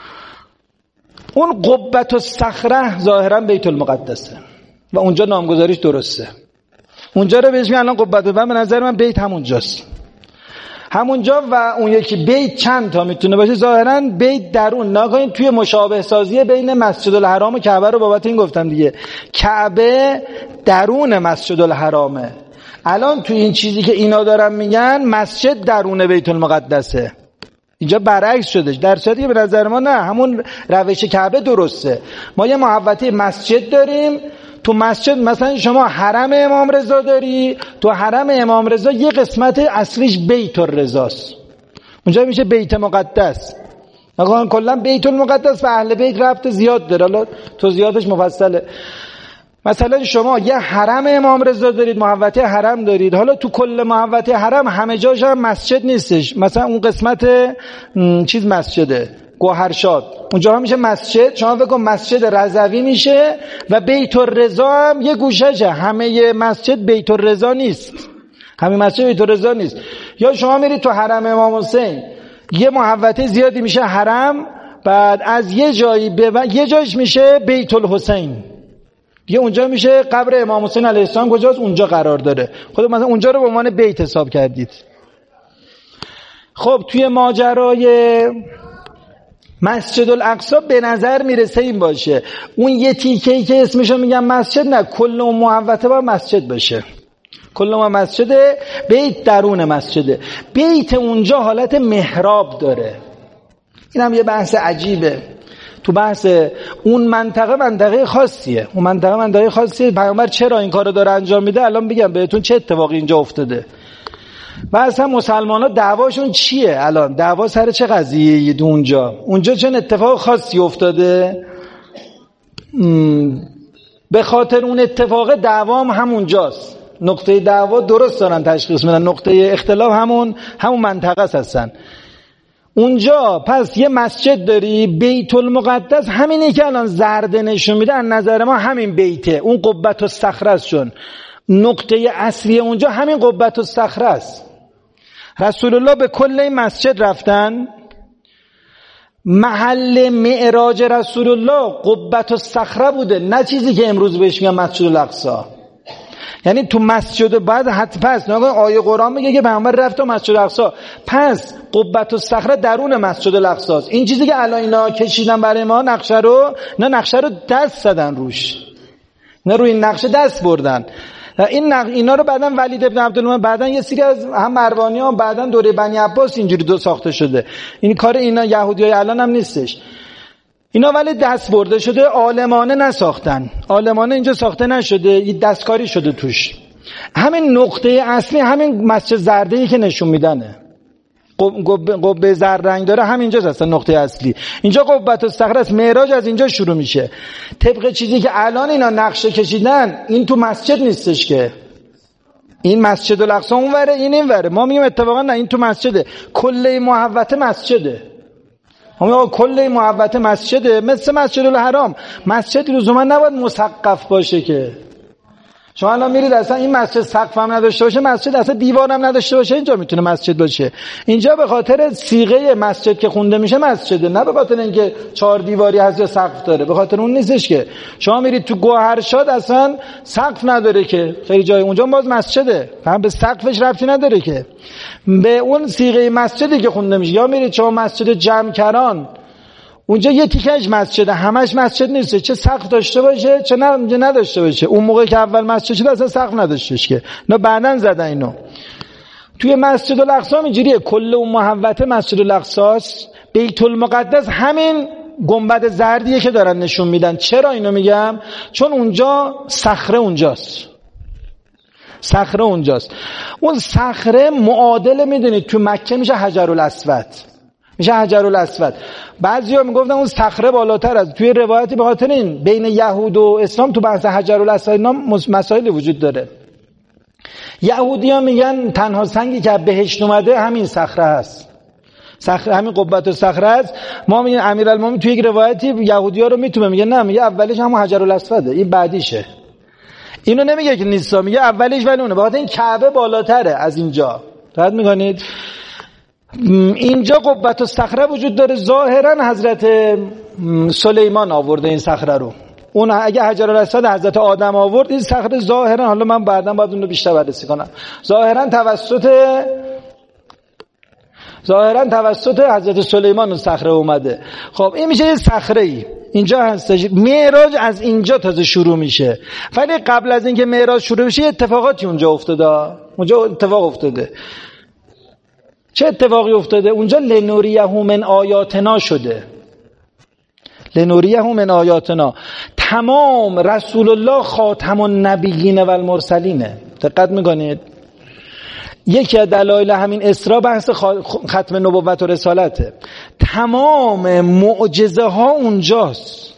اون قبة الصخره ظاهرا بیت المقدسه و اونجا نامگذاریش درسته. اونجا رو بهش میگن الان قبة، به نظر من بیت همونجاست، همونجا. و اون یکی بیت چند تا میتونه باشه؟ ظاهرا بیت درون. نگاهین توی مشابه سازی بین مسجد الحرام و کعبه رو بابت این گفتم دیگه، کعبه درون مسجد الحرامه. الان توی این چیزی که اینا دارن میگن مسجد درون بیت المقدسه، اینجا برعکس شده. در صورتی که به نظر ما نه، همون روش کعبه درسته. ما یه محوطه مسجد داریم، تو مسجد مثلا شما حرم امام رضا داری، تو حرم امام رضا یه قسمت اصلیش بیت الرضاست، اونجا میشه بیت مقدس. نگاه کلا بیت المقدس و اهل بیت ربط زیاد داره، حالا توضیحاتش مفصله. مثلا شما یه حرم امام رضا دارید، محوطه حرم دارید، حالا تو کل محوطه حرم همه جاش هم مسجد نیستش، مثلا اون قسمت چیز مسجده گوهرشاد، اونجا هم میشه مسجد. شما فکر کن مسجد رضوی میشه و بیت الرضا هم یه گوششه، همه مسجد بیت الرضا نیست، همه مسجد بیت الرضا نیست. یا شما میرید تو حرم امام حسین، یه محوطه زیادی میشه حرم، بعد از یه جایی یه جایش میشه بیت الحسین، دیگه اونجا میشه قبر امام حسین علیه السلام کجاست؟ اونجا قرار داره. خود مثلا اونجا رو به عنوان بیت حساب کردید. خب توی ماجرای مسجد الاقصی به نظر میرسه این باشه، اون یه تیکه‌ای که اسمشو میگن مسجد، نه، کل اون محوطه باید مسجد باشه، کل اون مسجده. بیت درون مسجده، بیت اونجا حالت محراب داره. این هم یه بحث عجیبه. تو بحث اون منطقه خاصیه، اون منطقه خاصیه. پیامبر چرا این کارو داره انجام میده؟ الان بگم بهتون چه اتفاقی اینجا افتاده و اصلا مسلمان‌ها دعواشون چیه. الان دعوا سر چه قضیه‌ای اونجا چه اتفاق خاصی افتاده؟ به خاطر اون اتفاق دعوا همونجاست. نقطه دعوا درست دارن تشخیص میدن، نقطه اختلاف همون منطقه هستن اونجا. پس یه مسجد داری، بیت المقدس همینی که الان زرد نشون میده، از نظر ما همین بیته، اون قبة الصخره است، چون نقطه اصلی اونجا همین قبة الصخره است. رسول الله به کل این مسجد رفتن، محل معراج رسول الله قبة الصخره بوده، نه چیزی که امروز بهش میگن مسجد الاقصی. یعنی تو مسجد بعد پس آیه قرآن میگه که پیامبر رفت تو مسجد الاقصی، پس قبة الصخره درون مسجد الاقصی است. این چیزی که الان اینا کشیدن برای ما نقشه رو، نه نقشه رو دست زدن روش، نه روی این نقشه دست بردن. اینا رو بعدن ولید ابن عبدالمطلب، بعدن یه سری از هم مروانیان، بعدن دوره بنی عباس اینجوری دو ساخته شده. این کار اینا یهودیای الان هم نیستش. اینا ولی دست برده شده، عالمانه نساختن. عالمانه اینجا ساخته نشده، یه دستکاری شده توش. همین نقطه اصلی همین مسجد زرده‌ای که نشون میدنه، قبه زرد رنگ داره، همینجاست اصلا نقطه اصلی. اینجا قبة الصخره است، معراج از اینجا شروع میشه. طبق چیزی که الان اینا نقشه کشیدن، این تو مسجد نیستش که، این مسجد الاقصی اونوره، این وره. ما میگیم اتفاقا نه، این تو مسجده، کله محوطه مسجده. ما میگیم کله محوطه مسجده، مثل مسجد الحرام. مسجد لزوما نباید مسقف باشه که شما الان میرید اصلا این مسجد سقف هم نداشته باشه، مسجد اصلا دیوار هم نداشته باشه، اینجا میتونه مسجد باشه. اینجا به خاطر صیغه مسجد که خونده میشه مسجده، نه به خاطر اینکه 4 دیواری هست یا سقف داره، به خاطر اون نیستش که. شما میرید تو گوهرشاد اصلا سقف نداره که، خیلی جای اونجا باز مسجده، هم به سقفش ربطی نداره که، به اون صیغه مسجدی که خونده میشه. یا میرید شما مسجد جمکران، اونجا یه تیکش مسجده، همش مسجد نیست، چه سقف داشته باشه چه نداشته باشه. اون موقع که اول مسجد شده اصلا سقف نداشتش که، نه بعدن زدن اینو. توی مسجد الاقصی اینجوریه، کل اون محوطه مسجد الاقصی. بیت المقدس همین گنبد زردیه که دارن نشون میدن. چرا اینو میگم؟ چون اونجا صخره اونجاست، صخره اونجاست. اون صخره معادل میدونید تو مکه میشه حجرالاسود، میشه حجرالاسود. بعضیا میگفتن اون صخره بالاتر از، توی روایتی به خاطر این بین یهود و اسلام تو بحث حجرالاسود اینا مسائلی وجود داره. یهودی‌ها میگن تنها سنگی که بهشت اومده همین صخره هست، صخره همین قبة الصخره است. ما میگن امیرالمومنین توی یک روایتی یهودی‌ها رو میتونه، میگه نه، میگه اولش همون حجرالاسوده، این بعدیشه. اینو نمیگه که نیستا، میگه اولیش ولی اونه، به خاطر این کعبه بالاتره از اینجا. دقت میکنید؟ اینجا قبة الصخره وجود داره. ظاهرا حضرت سلیمان آورده این صخره رو. اون اگه حجرالاسود حضرت آدم آورد، این صخره ظاهرا، حالا من بعداً باید اون رو بیشتر بررسی کنم، ظاهرا توسط حضرت سلیمان اون صخره اومده. خب این میشه یه صخره‌ای اینجا هستش. معراج از اینجا تازه شروع میشه، ولی قبل از اینکه معراج شروع بشه اتفاقاتی اونجا افتاده. اونجا اتفاق افتاده. چه اتفاقی افتاده؟ اونجا لنوریه من آیاتنا شده. لنوریه من آیاتنا. تمام رسول الله خاتم النبیین و المرسلینه. دقت میکنید؟ یکی از دلایل همین اسراء بحث ختم نبوت و رسالته. تمام معجزه ها اونجاست.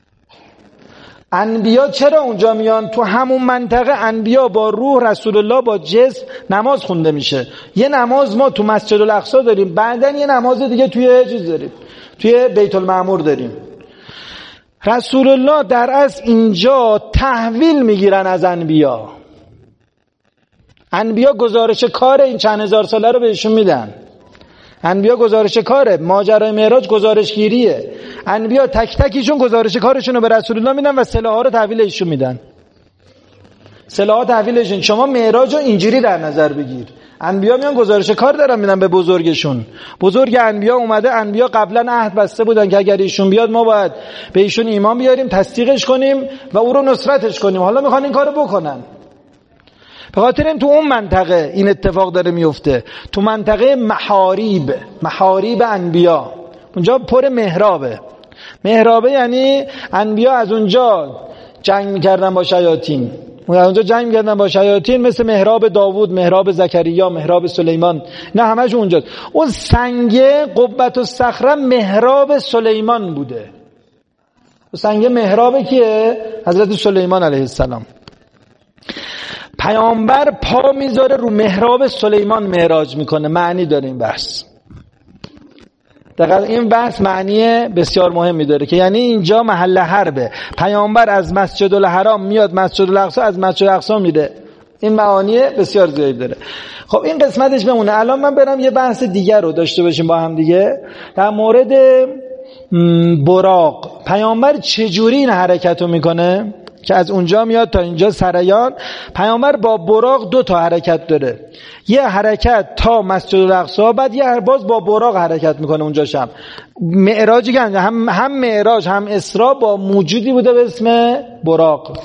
انبیا چرا اونجا میان؟ تو همون منطقه انبیا با روح، رسول الله با جسم نماز خونده میشه. یه نماز ما تو مسجد الاقصی داریم، بعدن یه نماز دیگه توی چیز داریم، توی بیت المعمور داریم. رسول الله در اصل اینجا تحویل میگیرن از انبیا. انبیا گزارش کار این چند هزار ساله رو بهشون میدن. انبیا گزارش کاره، ماجرای معراج گزارشگیریه. انبیا تک تکیشون گزارش کارشون رو به رسول الله میدن و سلاح رو تحویل ایشون میدن. سلاح تحویلشون. شما معراج رو اینجوری در نظر بگیر، انبیا میان گزارش کار دارن میدن به بزرگشون. بزرگ انبیا اومده، انبیا قبلا عهد بسته بودن که اگر ایشون بیاد ما باید به ایشون ایمان بیاریم، تصدیقش کنیم و او رو نصرتش کنیم. حالا میخوان این کارو بکنن. به خاطر این تو اون منطقه این اتفاق داره میفته، تو منطقه محاریب انبیا. اونجا پر محرابه. محرابه یعنی انبیا از اونجا جنگ میکردن با شیاطین. اونجا جنگ میکردن با شیاطین، مثل محراب داوود، محراب زکریا، محراب سلیمان. نه همش اونجاست. اون سنگ قبة الصخره محراب سلیمان بوده. سنگ محراب کیه؟ حضرت سلیمان علیه السلام. پیامبر پا میذاره رو محراب سلیمان معراج میکنه. معنی داره این بحث. دقیقا این بحث معنی بسیار مهمی داره که یعنی اینجا محل حربه. پیامبر از مسجد الحرام میاد مسجد الاقصی، از مسجد الاقصی میره. این معانی بسیار زیاد داره. خب این قسمتش بمونه. الان من برم یه بحث دیگر رو داشته باشیم با هم دیگه، در مورد براق. پیامبر چجوری این حرکت رو میکنه که از اونجا میاد تا اینجا سریان؟ پیامبر با براق 2 تا حرکت داره. یه حرکت تا مسجد الاقصی، بعد یه باز با براق حرکت میکنه اونجا شم. معراجی که هم معراج هم اسراء با موجودی بوده به اسم براق.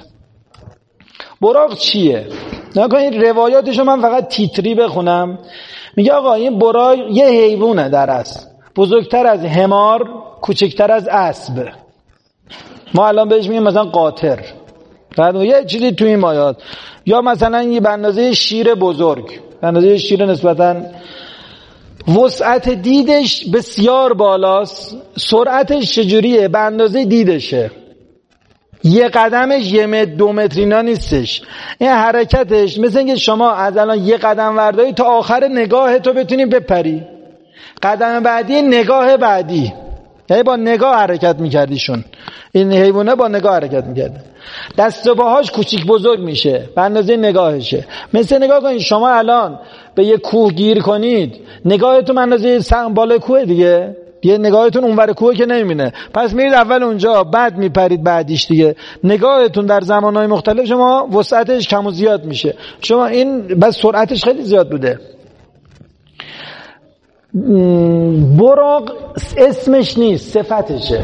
براق چیه؟ نکنید روایاتشو من فقط تیتری بخونم. میگه آقا این براق یه حیوانه در اصل، بزرگتر از حمار، کوچکتر از اسب. ما الان بهش میگیم مثلا قاطر، بعد یه چیزی توی این مایات، یا مثلا یه به اندازه شیر بزرگ، به اندازه شیر نسبتاً، وسعت دیدش بسیار بالاست، سرعتش چجوریه؟ به اندازه دیدشه، یه قدمش 1 متر 2 متر اینا نیستش. این حرکتش مثل اینکه شما از الان یه قدم ورداری تا آخر نگاه تو بتونی بپری، قدم بعدی نگاه بعدی، یعنی با نگاه حرکت میکردیشون. این حیوانه با نگاه حرکت میکرده. دست و پاهاش کوچیک بزرگ میشه به اندازه نگاهشه. مثل نگاه کنید شما الان به یه کوه گیر کنید، نگاهتون اندازه بالای کوه دیگه نگاهتون اونور کوه که نمیبینه، پس میرید اول اونجا بعد میپرید بعدیش دیگه. نگاهتون در زمانهای مختلف شما وسعتش کم و زیاد میشه. شما این بس سرعتش خیلی زیاد بوده. براق اسمش نیست، صفتشه.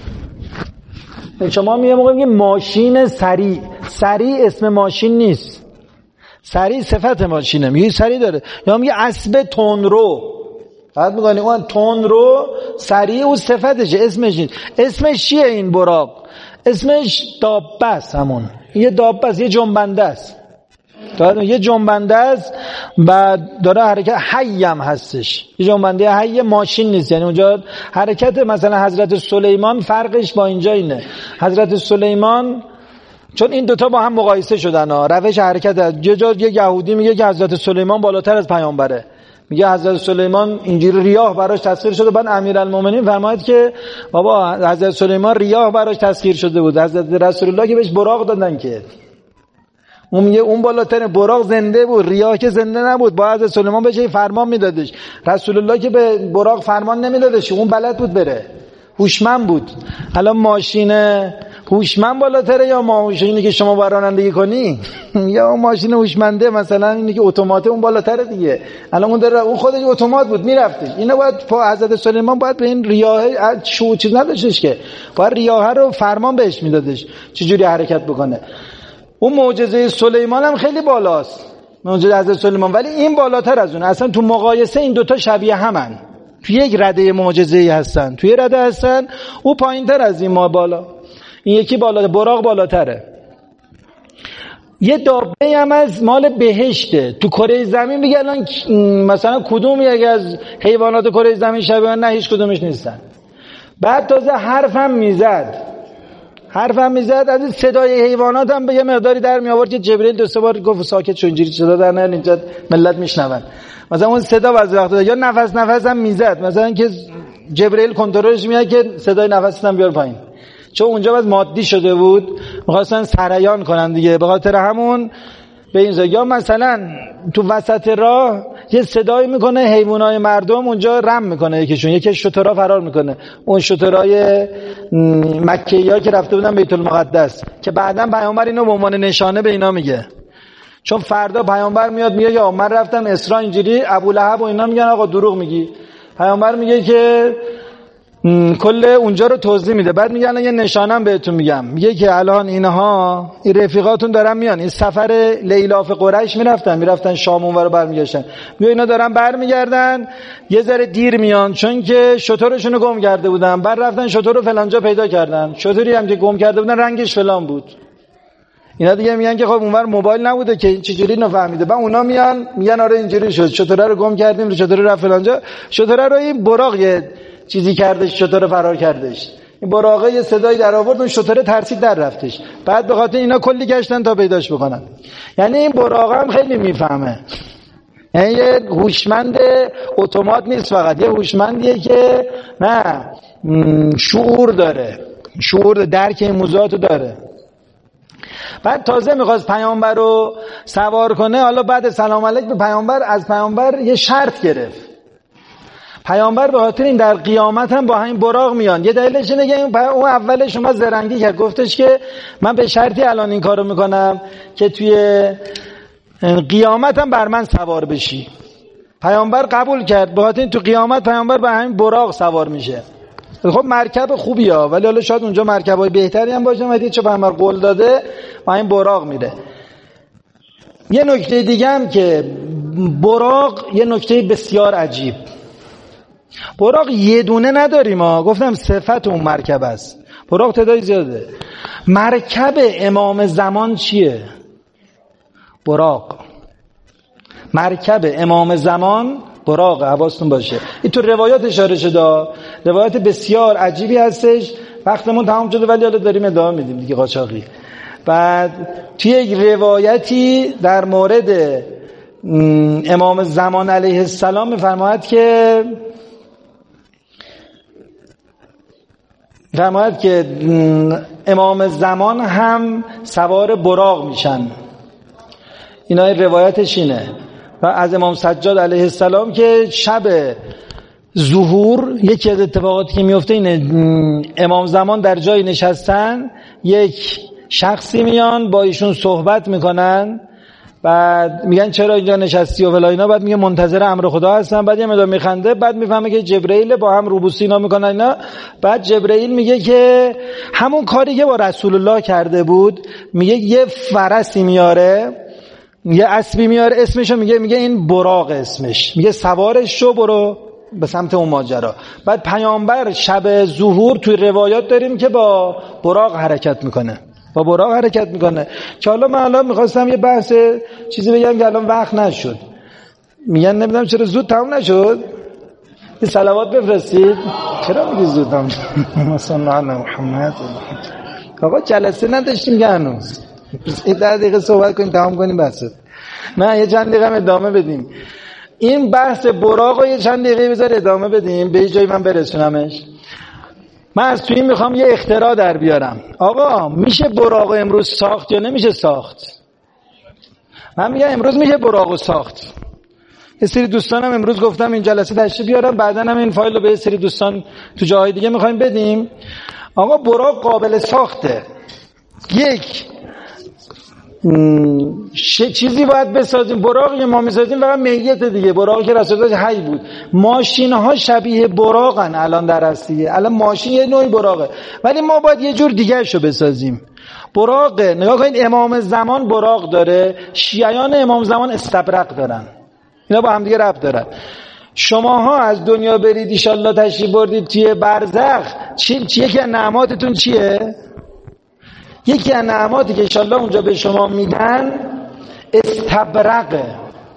شما میگه موقع میگه ماشین سریع، سریع اسم ماشین نیست، سریع صفت ماشینه، میگه سریع داره. یا میگه اسب تندرو، بعد میگه اون تندرو سریع و صفتشه، اسمش نیست. اسمش چیه این براق؟ اسمش دابه است. همون یه دابه است، یه جنبنده است، یه جنبنده است و داره حرکت حی هم هستش. یه جنبنده حی، ماشین نیست. یعنی اونجا حرکت مثلا حضرت سلیمان فرقش با اینجا اینه. حضرت سلیمان چون این دوتا با هم مقایسه شدن روش حرکت. یه جا یه یهودی میگه که حضرت سلیمان بالاتر از پیامبره، میگه حضرت سلیمان اینجوری ریاه براش تسخیر شده. بعد امیرالمومنین فرماید که بابا حضرت سلیمان ریاه براش تسخیر شده بود، حضرت رسول الله که بهش براق دادن که اون میگه اون بالاتر. براق زنده بود، ریاه که زنده نبود. با حضرت سلیمان بهش فرمان میدادش. رسول الله که به براق فرمان نمیدادش، اون بلد بود بره، هوشمند بود. الان ماشین هوشمند بالاتره یا ماشینی که شما با رانندگی کنی؟ یا اون ماشین هوشمنده مثلا اینی که اتوماته اون بالاتره دیگه. الان اون داره، اون خودش اتومات بود میرفتش. اینا باید حضرت سلیمان باید به این ریاه شو چیز نداشتش که، باید ریاه رو فرمان بهش میدادش چجوری حرکت بکنه. اون معجزه سلیمان هم خیلی بالاست، معجزه حضرت سلیمان، ولی این بالاتر از اون. اصلا تو مقایسه این دوتا شبیه همن، تو یک رده معجزه‌ای هستن، توی رده هستن. او پایین‌تر از این، ما بالا. این یکی بالا، براق بالاتره. یه دابه هم از مال بهشته تو کره زمین. میگه الان مثلا کدوم یک از حیوانات کره زمین شبیه؟ نه هیچ کدومش نیستن. بعد تازه حرفم میزد از صدای حیوانات هم به یه مقداری در می آورد که جبرئیل 2-3 بار گفت ساکت شو، اینجوری صدا در نیار، اینجا ملت میشنون. مثلا اون صدا بعضی وقتا یا نفس هم میزد، مثلا که جبرئیل کنترلش میاد که صدای نفست هم بیار پایین، چون اونجا باز مادی شده بود، می‌خواستن سریان کنن دیگه، به خاطر همون به این زاویه. یا مثلا تو وسط راه یه صدایی میکنه، حیوانای مردم اونجا رم میکنه، یکی شترا فرار میکنه. اون شترای مکی‌ها که رفته بودن بیت المقدس، که بعداً پیامبر اینو به عنوان نشانه به اینا میگه، چون فردا پیامبر میاد میگه یا من رفتم اسراء اینجوری، ابولهب و اینا میگن آقا دروغ میگی. پیامبر میگه که کل اونجا رو توضیح میده. بعد میگه الان یه نشانم بهتون میگم، میگه که الان اینها این رفیقاتون دارن میان، این سفر لیلاف قریش میرفتن شام اونور برمیگشتن، میگه اینا دارن برمیگردن، یه ذره دیر میان چون که شترشون رو گم کرده بودن. بعد رفتن شتر رو فلان جا پیدا کردن، شتری هم که گم کرده بودن رنگش فلان بود. اینا دیگه میگن که خب اونور موبایل نبوده که چجوری نفهمیده. بعد اونا میگن آره اینجوری شد، شتر رو گم کردیم، شتر رفت فلان جا، شتر رو این براق یه چیزی کردش، شتر فرار کردش. این براقه یه صدایی در آورد، اون شتر ترسید در رفتش. بعد به خاطر اینا کلی گشتن تا پیداش بکنن. یعنی این براقه هم خیلی میفهمه، یعنی یه هوشمند اتومات نیست، فقط یه هوشمندیه که نه شعور داره، شعور درک این موضوعاتو داره. بعد تازه میخواست پیامبر رو سوار کنه. حالا بعد سلام علیک به پیامبر، از پیامبر یه شرط گرفت. پیامبر به خاطر این در قیامت هم با همین براق میان. یه دلیلش اینه که اون اولش اومد زرنگی کرد، گفتش که من به شرطی الان این کارو میکنم که توی قیامت هم بر من سوار بشی. پیامبر قبول کرد، به خاطر این تو قیامت پیامبر به همین براق سوار میشه. خب مرکب خوبیه، ولی حالا شاید اونجا مرکبای بهتری هم باشه، ولی چه پیامبر قول داده با این براق میره. یه نکته دیگه هم که براق یه نکته بسیار عجیب، براق یه دونه نداریم ها، گفتم صفت اون مرکب است. براق تعدادی زیاده. مرکب امام زمان چیه؟ براق. مرکب امام زمان براق، حواستون باشه. این تو روایات اشاره شده، روایات بسیار عجیبی هستش. وقتمون تمام شده ولی حالا داریم ادامه میدیم دیگه قاچاقی. بعد توی یک روایتی در مورد امام زمان علیه السلام میفرماید که امام زمان هم سوار براق میشن. اینا روایتش اینه. و از امام سجاد علیه السلام که شب ظهور یکی از اتفاقاتی که میفته اینه، امام زمان در جایی نشستن، یک شخصی میان با ایشون صحبت میکنن، بعد میگن چرا اینجا نشستی و فلان اینا، بعد میگه منتظر امر خدا هستم، بعد یه مدام میخنده، بعد میفهمه که جبرئیل، با هم روبوسی اینا میکنن اینا. بعد جبرئیل میگه که همون کاری که با رسول الله کرده بود، میگه یه فرسی میاره، یه اسبی میاره، اسمشو میگه این براق اسمش، میگه سوارش شو برو به سمت اون ماجرا. بعد پیامبر شب ظهور توی روایات داریم که با براق حرکت میکنه، با براق حرکت میکنه. که حالا من الان میخواستم یه بحث چیزی بگم که الان وقت نشد. میگن نمیدونم چرا زود تموم نشد. یه صلوات بفرستید. چرا میگی زود تموم شد؟ مثلا محمد. آقا جلسه نداشتیم که هنوز. 10 دقیقه صحبت کنیم تمام کنیم بس. نه یه چند دقیقه ادامه بدیم. این بحث براق رو یه چند دقیقه بذار ادامه بدیم، به جای من برسونمش. من از توی این میخوام یه اختراع در بیارم. آقا میشه براق امروز ساخت یا نمیشه ساخت؟ من میگم امروز میشه براق ساخت. یه سری دوستانم امروز گفتم این جلسه تشریف بیارم، بعداً هم این فایل رو به یه سری دوستان تو جاهای دیگه میخوایم بدیم. آقا براق قابل ساخته. یک چیزی باید بسازیم. براقی ما میسازیم فقط میت دیگه، براقی که رسول الله حی بود. ماشین ها شبیه براقن الان در هستیه. الان ماشین یه نوعی براقه، ولی ما باید یه جور دیگه شو بسازیم. براق نگاه کنید، امام زمان براق داره، شیعیان امام زمان استبرق دارن. اینا با هم دیگه ربط دارن. شماها از دنیا برید ان شاء الله تشریف بردید توی برزخ، یکی از نعماتتون چیه؟ یکی از نعماتی که ان شاء الله اونجا به شما میدن استبرقه.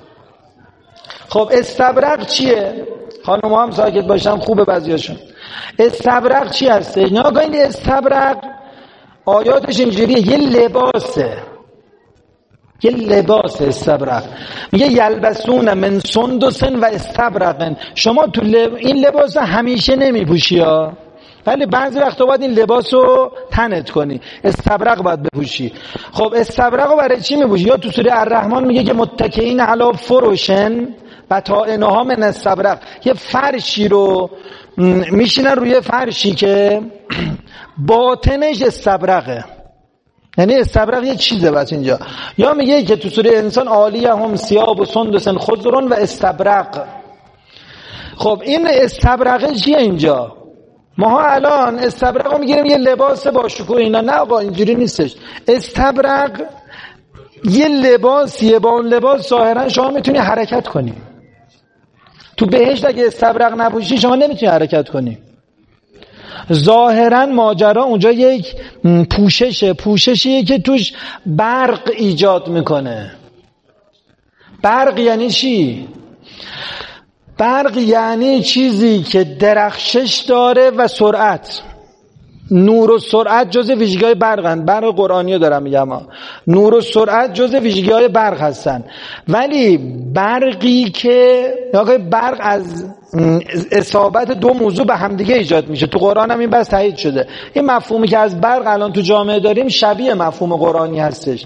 خب استبرق چیه؟ خانم‌ها هم ساکت باشن، خوبه بعضیاشون. استبرق چی هسته؟ نگاه این استبرق آیاتش اینجوریه، یه لباسه، یه لباس استبرق. میگه یلبسون من سندس و استبرقن. شما تو این لباس همیشه نمیپوشی ها، ولی بعضی وقتا باید این لباس رو تنت کنی. استبرق باید بپوشی. خب استبرق رو برای چی میپوشی؟ یا تو سوره الرحمن میگه که متکئین علی فروشن بطائنها من استبرق، یه فرشی رو میشینن روی فرشی که باطنش استبرقه، یعنی استبرق یه چیزه بس اینجا. یا میگه که تو سوره انسان عالیه هم ثیاب و سندس خضر و استبرق. خب این استبرقه چیه اینجا؟ ما الان استبرق رو میگیریم یه لباس با شکوه اینا. نه آقا اینجوری نیستش. استبرق یه لباسیه، با اون لباس ظاهرا شما میتونی حرکت کنی. تو بهشت اگه استبرق نپوشی شما نمیتونی حرکت کنی. ظاهرا ماجرا اونجا یک پوششیه که توش برق ایجاد میکنه. برق یعنی چی؟ برق یعنی چیزی که درخشش داره و سرعت. نور و سرعت جزء ویژگی‌های برقن. برق قرآنی دارم میگم. نور و سرعت جزء ویژگی‌های برق هستن. ولی برقی که برق از اصابت دو موضوع به همدیگه ایجاد میشه. تو قرآن هم این بس تایید شده. این مفهومی که از برق الان تو جامعه داریم شبیه مفهوم قرآنی هستش.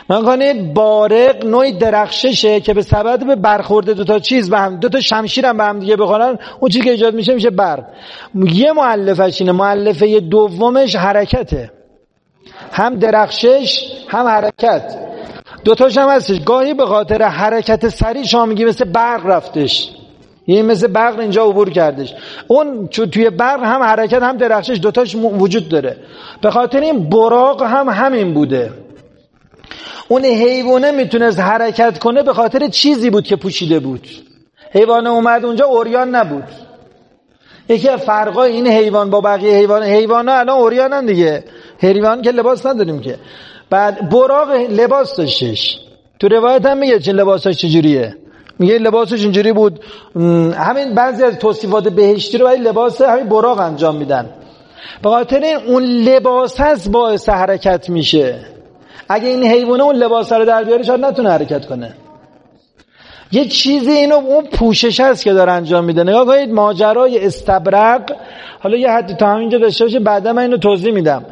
من کنید بارق نوعی درخششه که به سبب برخورد دوتا چیز به هم، دوتا شمشیر هم به هم دیگه بخورن، اون چیزی که ایجاد میشه برق. یه مؤلفش اینه، مؤلفه دومش حرکته، هم درخشش هم حرکت، دوتاش هم هستش. گاهی به خاطر حرکت سریع شما میگی مثل برق رفتش، یه مثل برق اینجا عبور کردش. اون توی برق هم حرکت هم درخشش دوتاش وجود داره. به خاطر این براق هم همین بوده. اون حیوانه میتونست حرکت کنه به خاطر چیزی بود که پوشیده بود. حیوانه اومد اونجا عریان نبود. یکی از فرقای این حیوان با بقیه حیوانات الان عریانن دیگه. حیوان که لباس نداریم که. بعد براق لباس داشتش. تو روایت هم میگه چه لباسش چجوریه. میگه لباسش اینجوری بود. همین بعضی از توصیفات بهشتی رو برای لباس همین براق انجام میدن. به خاطر اون لباس هست باعث حرکت میشه. اگه این حیوانه اون لباس رو در بیاره شاید نتونه حرکت کنه. یه چیزی اینو اون پوشش هست که داره انجام میده. نگاه کنید ماجرای استبرق، حالا یه حد تا همینجا داشته باشه بعدا من اینو توضیح میدم.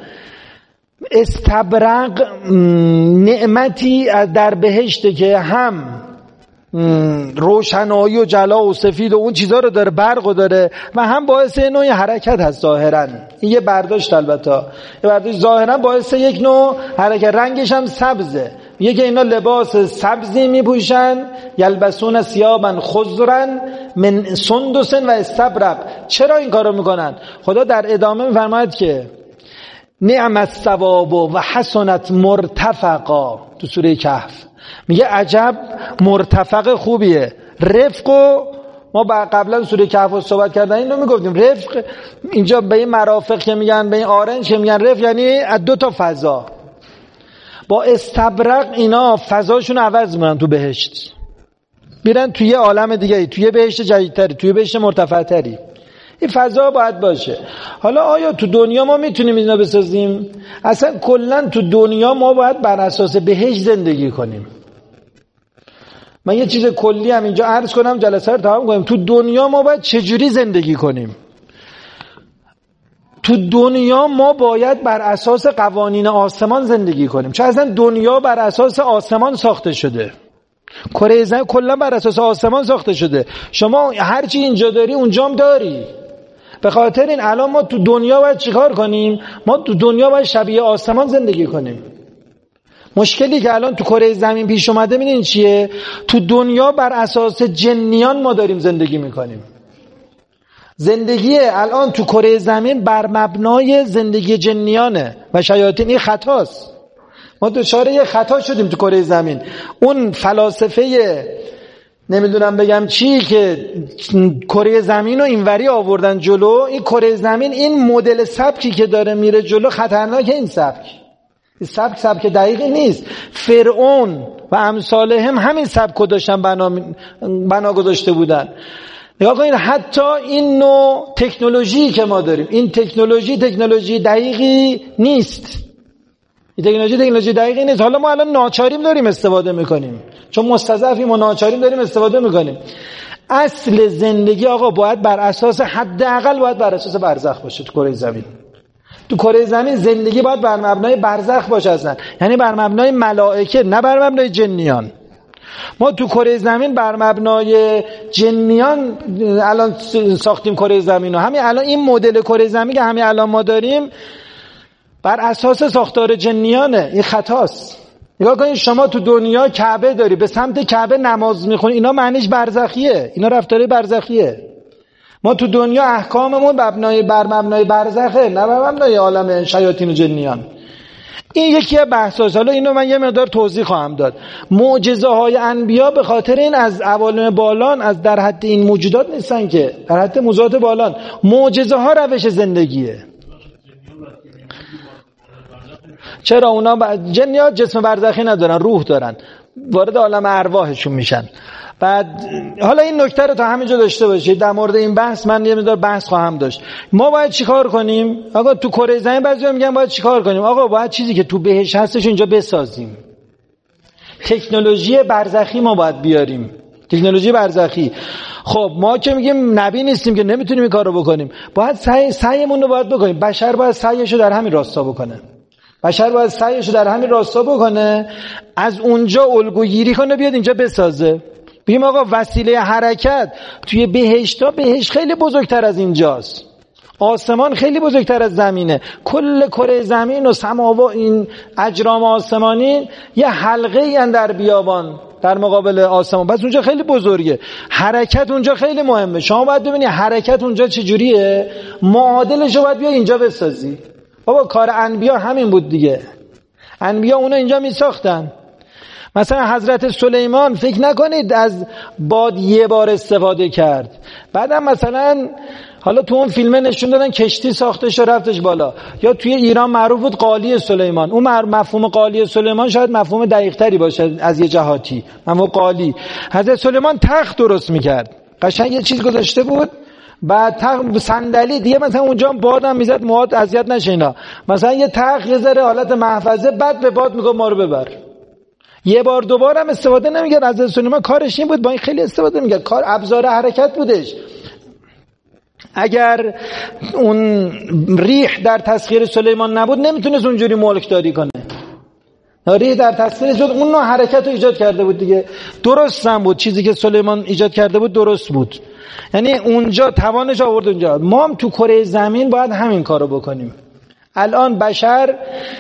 استبرق نعمتی در بهشته که هم روشنایی و جلا و سفید و اون چیزا رو داره، برق رو داره، و هم باعث نوع حرکت هست ظاهرا. این یه برداشت، البته یه برداشت ظاهرا باعث یک نوع حرکت. رنگش هم سبزه، میگه که اینا لباس سبزی میپوشن، یلبسون ثیابا خضرا من سندس و استبرق. چرا این کارو میکنن؟ خدا در ادامه میفرماید که نعم الثواب و حسنت مرتفقا تو سوره کهف. میگه عجب مرتفق خوبیه. رفق و ما قبلا سوره کهف صحبت کردن اینو میگفتیم. رفق اینجا به این مرافق که میگن، به این آرنج که میگن رفق، یعنی از دو تا فضا. با استبرق اینا فضاشون عوض میکنن تو بهشت، میرن توی عالم دیگه، توی بهشت جدیدتری، توی بهشت مرتفعتری. این فضا باید باشه. حالا آیا تو دنیا ما میتونیم اینا بسازیم؟ اصلا کلا تو دنیا ما باید بر اساس بهشت زندگی کنیم. من یه چیز کلی هم اینجا عرض کنم، جلسه رو تمام کنیم. تو دنیا ما باید چجوری زندگی کنیم؟ تو دنیا ما باید بر اساس قوانین آسمان زندگی کنیم. چون اصلا دنیا بر اساس آسمان ساخته شده. کره زمین کلا بر اساس آسمان ساخته شده. شما هر چی اینجا داری اونجا هم داری. به خاطر این الان ما تو دنیا باید چیکار کنیم؟ ما تو دنیا باید شبیه آسمان زندگی کنیم. مشکلی که الان تو کره زمین پیش اومده میدونین چیه؟ تو دنیا بر اساس جنیان ما داریم زندگی میکنیم. زندگی الان تو کره زمین بر مبنای زندگی جنیانه و شیاطین. این خطاست. ما دچار یه خطا شدیم تو کره زمین. اون فلاسفه نمیدونم بگم چی که کره زمین رو اینوری آوردن جلو، این کره زمین این مدل سبکی که داره میره جلو خطرناکه. این سبک دقیقی نیست. فرعون و امثاله همین سبکو داشتن بنا گذاشته بودن. نگاه کنید حتی این نوع تکنولوژی که ما داریم، این تکنولوژی دقیقی نیست. این تکنولوژی دقیقی نیست. حالا ما الان ناچاریم داریم استفاده میکنیم، چون مستضعفیم و ناچاریم داریم استفاده میکنیم. اصل زندگی آقا باید بر اساس، حداقل باید بر اساس برزخ باشه. تو کره زمین، تو کره زمین زندگی باید بر مبنای برزخ باشه اصلا، یعنی بر مبنای ملائکه، نه بر مبنای جنیان. ما تو کره زمین بر مبنای جنیان الان ساختیم کره زمین رو. همین الان این مدل کره زمین که همین الان ما داریم بر اساس ساختار جنیانه. این خطاست. نگاه کنید شما تو دنیا کعبه داری، به سمت کعبه نماز میخونی، اینا معنیش برزخیه، اینا رفتاری برزخیه. ما تو دنیا احکاممون بر مبنای برزخه، نه بر مبنای عالم شیاطین و جنیان. این یکی از بحثاست. حالا اینو من یه مقدار توضیح خواهم داد. معجزه های انبیا به خاطر این از عوالم بالان، از در حد این موجودات نیستن که، در حد موجودات بالان. معجزه ها روش زندگیه. چرا اونا جنیات جسم برزخی ندارن، روح دارن، وارد عالم ارواحشون میشن. بعد حالا این نکته رو تا همینجا داشته باشید. در مورد این بحث من یه مقدار بحث خواهم داشت. ما باید چیکار کنیم؟ آقا تو کره زمین بعضیا میگن باید چیکار کنیم؟ آقا باید چیزی که تو بهشت هستش اینجا بسازیم. تکنولوژی برزخی ما باید بیاریم. تکنولوژی برزخی. خب ما که میگیم نبی نیستیم که نمیتونیم این کارو بکنیم. باید سعیمون رو باید بکنیم. بشر باید سعیشو در همین راستا بکنه. بشر باید سعیشو در همین راستا بکنه، از اونجا الگوگیری کنه بیاد اینجا بسازه. بگیم آقا وسیله حرکت توی بهشت خیلی بزرگتر از اینجاست، آسمان خیلی بزرگتر از زمینه، کل کره زمین و سماوا این اجرام آسمانی یه حلقه ای در بیابان در مقابل آسمان، پس اونجا خیلی بزرگه، حرکت اونجا خیلی مهمه. شما باید ببینی حرکت اونجا چجوریه، معادلش رو باید بیا اینجا بسازی. بابا کار انبیا همین بود دیگه، انبیا اونا اینجا می ساختن. مثلا حضرت سلیمان فکر نکنید از باد یه بار استفاده کرد، بعدم مثلا حالا تو اون فیلمه نشون دادن کشتی ساختش و رفتش بالا، یا توی ایران معروف بود قالی سلیمان. اون مفهوم قالی سلیمان شاید مفهوم دقیق تری باشه از یه جهاتی. مفهوم قالی، حضرت سلیمان تخت درست میکرد، قشنگ یه چیز گذاشته بود، بعد تخت صندلی دیگه، مثلا اونجا بادم میزد مواد اذیت نشه اینا، مثلا یه تخت یه ذره حالت محفظه، بعد به باد میگه ما رو ببر. یه بار دوبار هم استفاده نمیکرد. حضرت سلیمان کارش این بود، با این خیلی استفاده میکرد، کار ابزار حرکت بودش. اگر اون ریح در تسخیر سلیمان نبود نمیتونست اونجوری ملک داری کنه. ریح در تسخیر شد، اون نوع حرکت رو ایجاد کرده بود دیگه. درست هم بود چیزی که سلیمان ایجاد کرده بود، درست بود، یعنی اونجا توانش آورد اونجا. ما هم تو کره زمین باید همین کارو بکنیم. الان بشر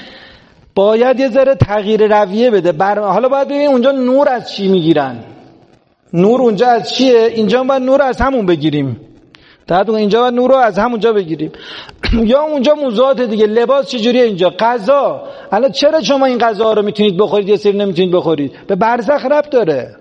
باید یه ذره تغییر رویه بده. حالا باید ببینیم اونجا نور از چی میگیرن، نور اونجا از چیه، اینجا باید نور از همون بگیریم، اینجا باید نور رو از همونجا بگیریم. یا اونجا موضوعات دیگه، لباس چجوریه اینجا، غذا. الان چرا شما این غذا رو میتونید بخورید یه سری نمیتونید بخورید؟ به برزخ ربط داره.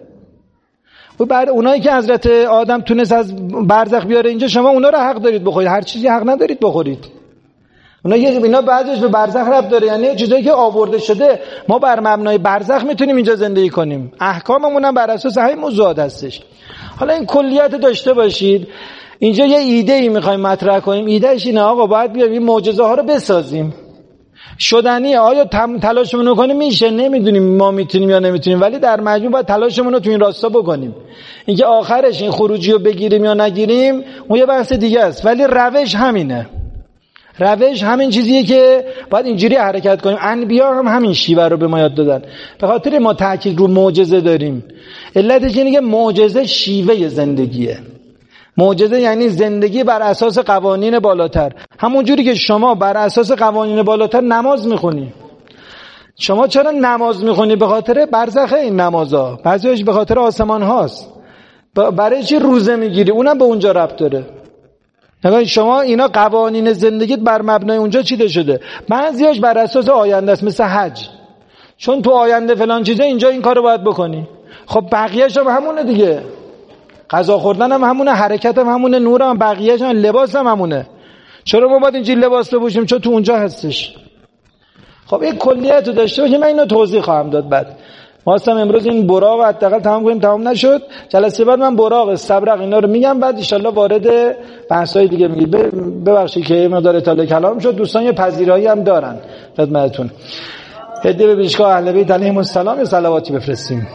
اونایی که حضرت آدم تونست از برزخ بیاره اینجا، شما اونا رو حق دارید بخورید، هر چیزی حق ندارید بخورید. اینا بعضیش به برزخ ربط داره، یعنی چیزایی که آورده شده ما بر مبنای برزخ میتونیم اینجا زندگی کنیم، احکاممون هم بر اساس همین موضوعات هستش. حالا این کلیت داشته باشید. اینجا یه ایده ای میخوایم مطرح کنیم. ایدهش اینه آقا باید بیایم این معجزه ها رو بسازیم. شدنیه. آیا تلاشمون رو کنیم؟ میشه، نمیدونیم ما میتونیم یا نمیتونیم، ولی در مجموع باید تلاشمون رو تو این راستا بکنیم. اینکه آخرش این خروجی رو بگیریم یا نگیریم اون یه بحث دیگه است، ولی روش همینه. روش همین چیزیه که باید اینجوری حرکت کنیم. انبیا هم همین شیوه رو به ما یاد دادن. به خاطر ما تاکید رو معجزه داریم. علتش اینه که معجزه شیوه زندگیه. معجزه یعنی زندگی بر اساس قوانین بالاتر. همون جوری که شما بر اساس قوانین بالاتر نماز میخونی. شما چرا نماز میخونی؟ به خاطر برزخ این نمازها، بعضیش به خاطر آسمان هاست. برای چی روزه میگیری؟ اونم به اونجا ربط داره. نگاه شما اینا قوانین زندگیت بر مبنای اونجا چیده شده. بعضیاش بر اساس آینده است، مثل حج. چون تو آینده فلان چیزه، اینجا این کارو باید بکنی. خب بقیه‌اش هم همونه دیگه. غذا خوردن هم همونه، حرکت هم همونه، نور هم، بقیه‌اش هم، لباس هم همونه. چرا ما باید اینجوری لباس بپوشیم؟ چون تو اونجا هستش. خب این کلیت رو داشته باشیم. من اینو توضیح خواهم داد بعد. ما اصلا امروز این براق حداقل تمام کنیم، تمام نشد. جلسه بعد من براق، استبرق اینا رو میگم، بعد ان شاءالله وارد بحث‌های دیگه میگیم. ببخشید که مقدار اطاله کلام شد. دوستان یه پذیرایی هم دارن خدمتتون. هدیه به پیشگاه اهل بیت علیهم السلام صلواتی بفرستیم.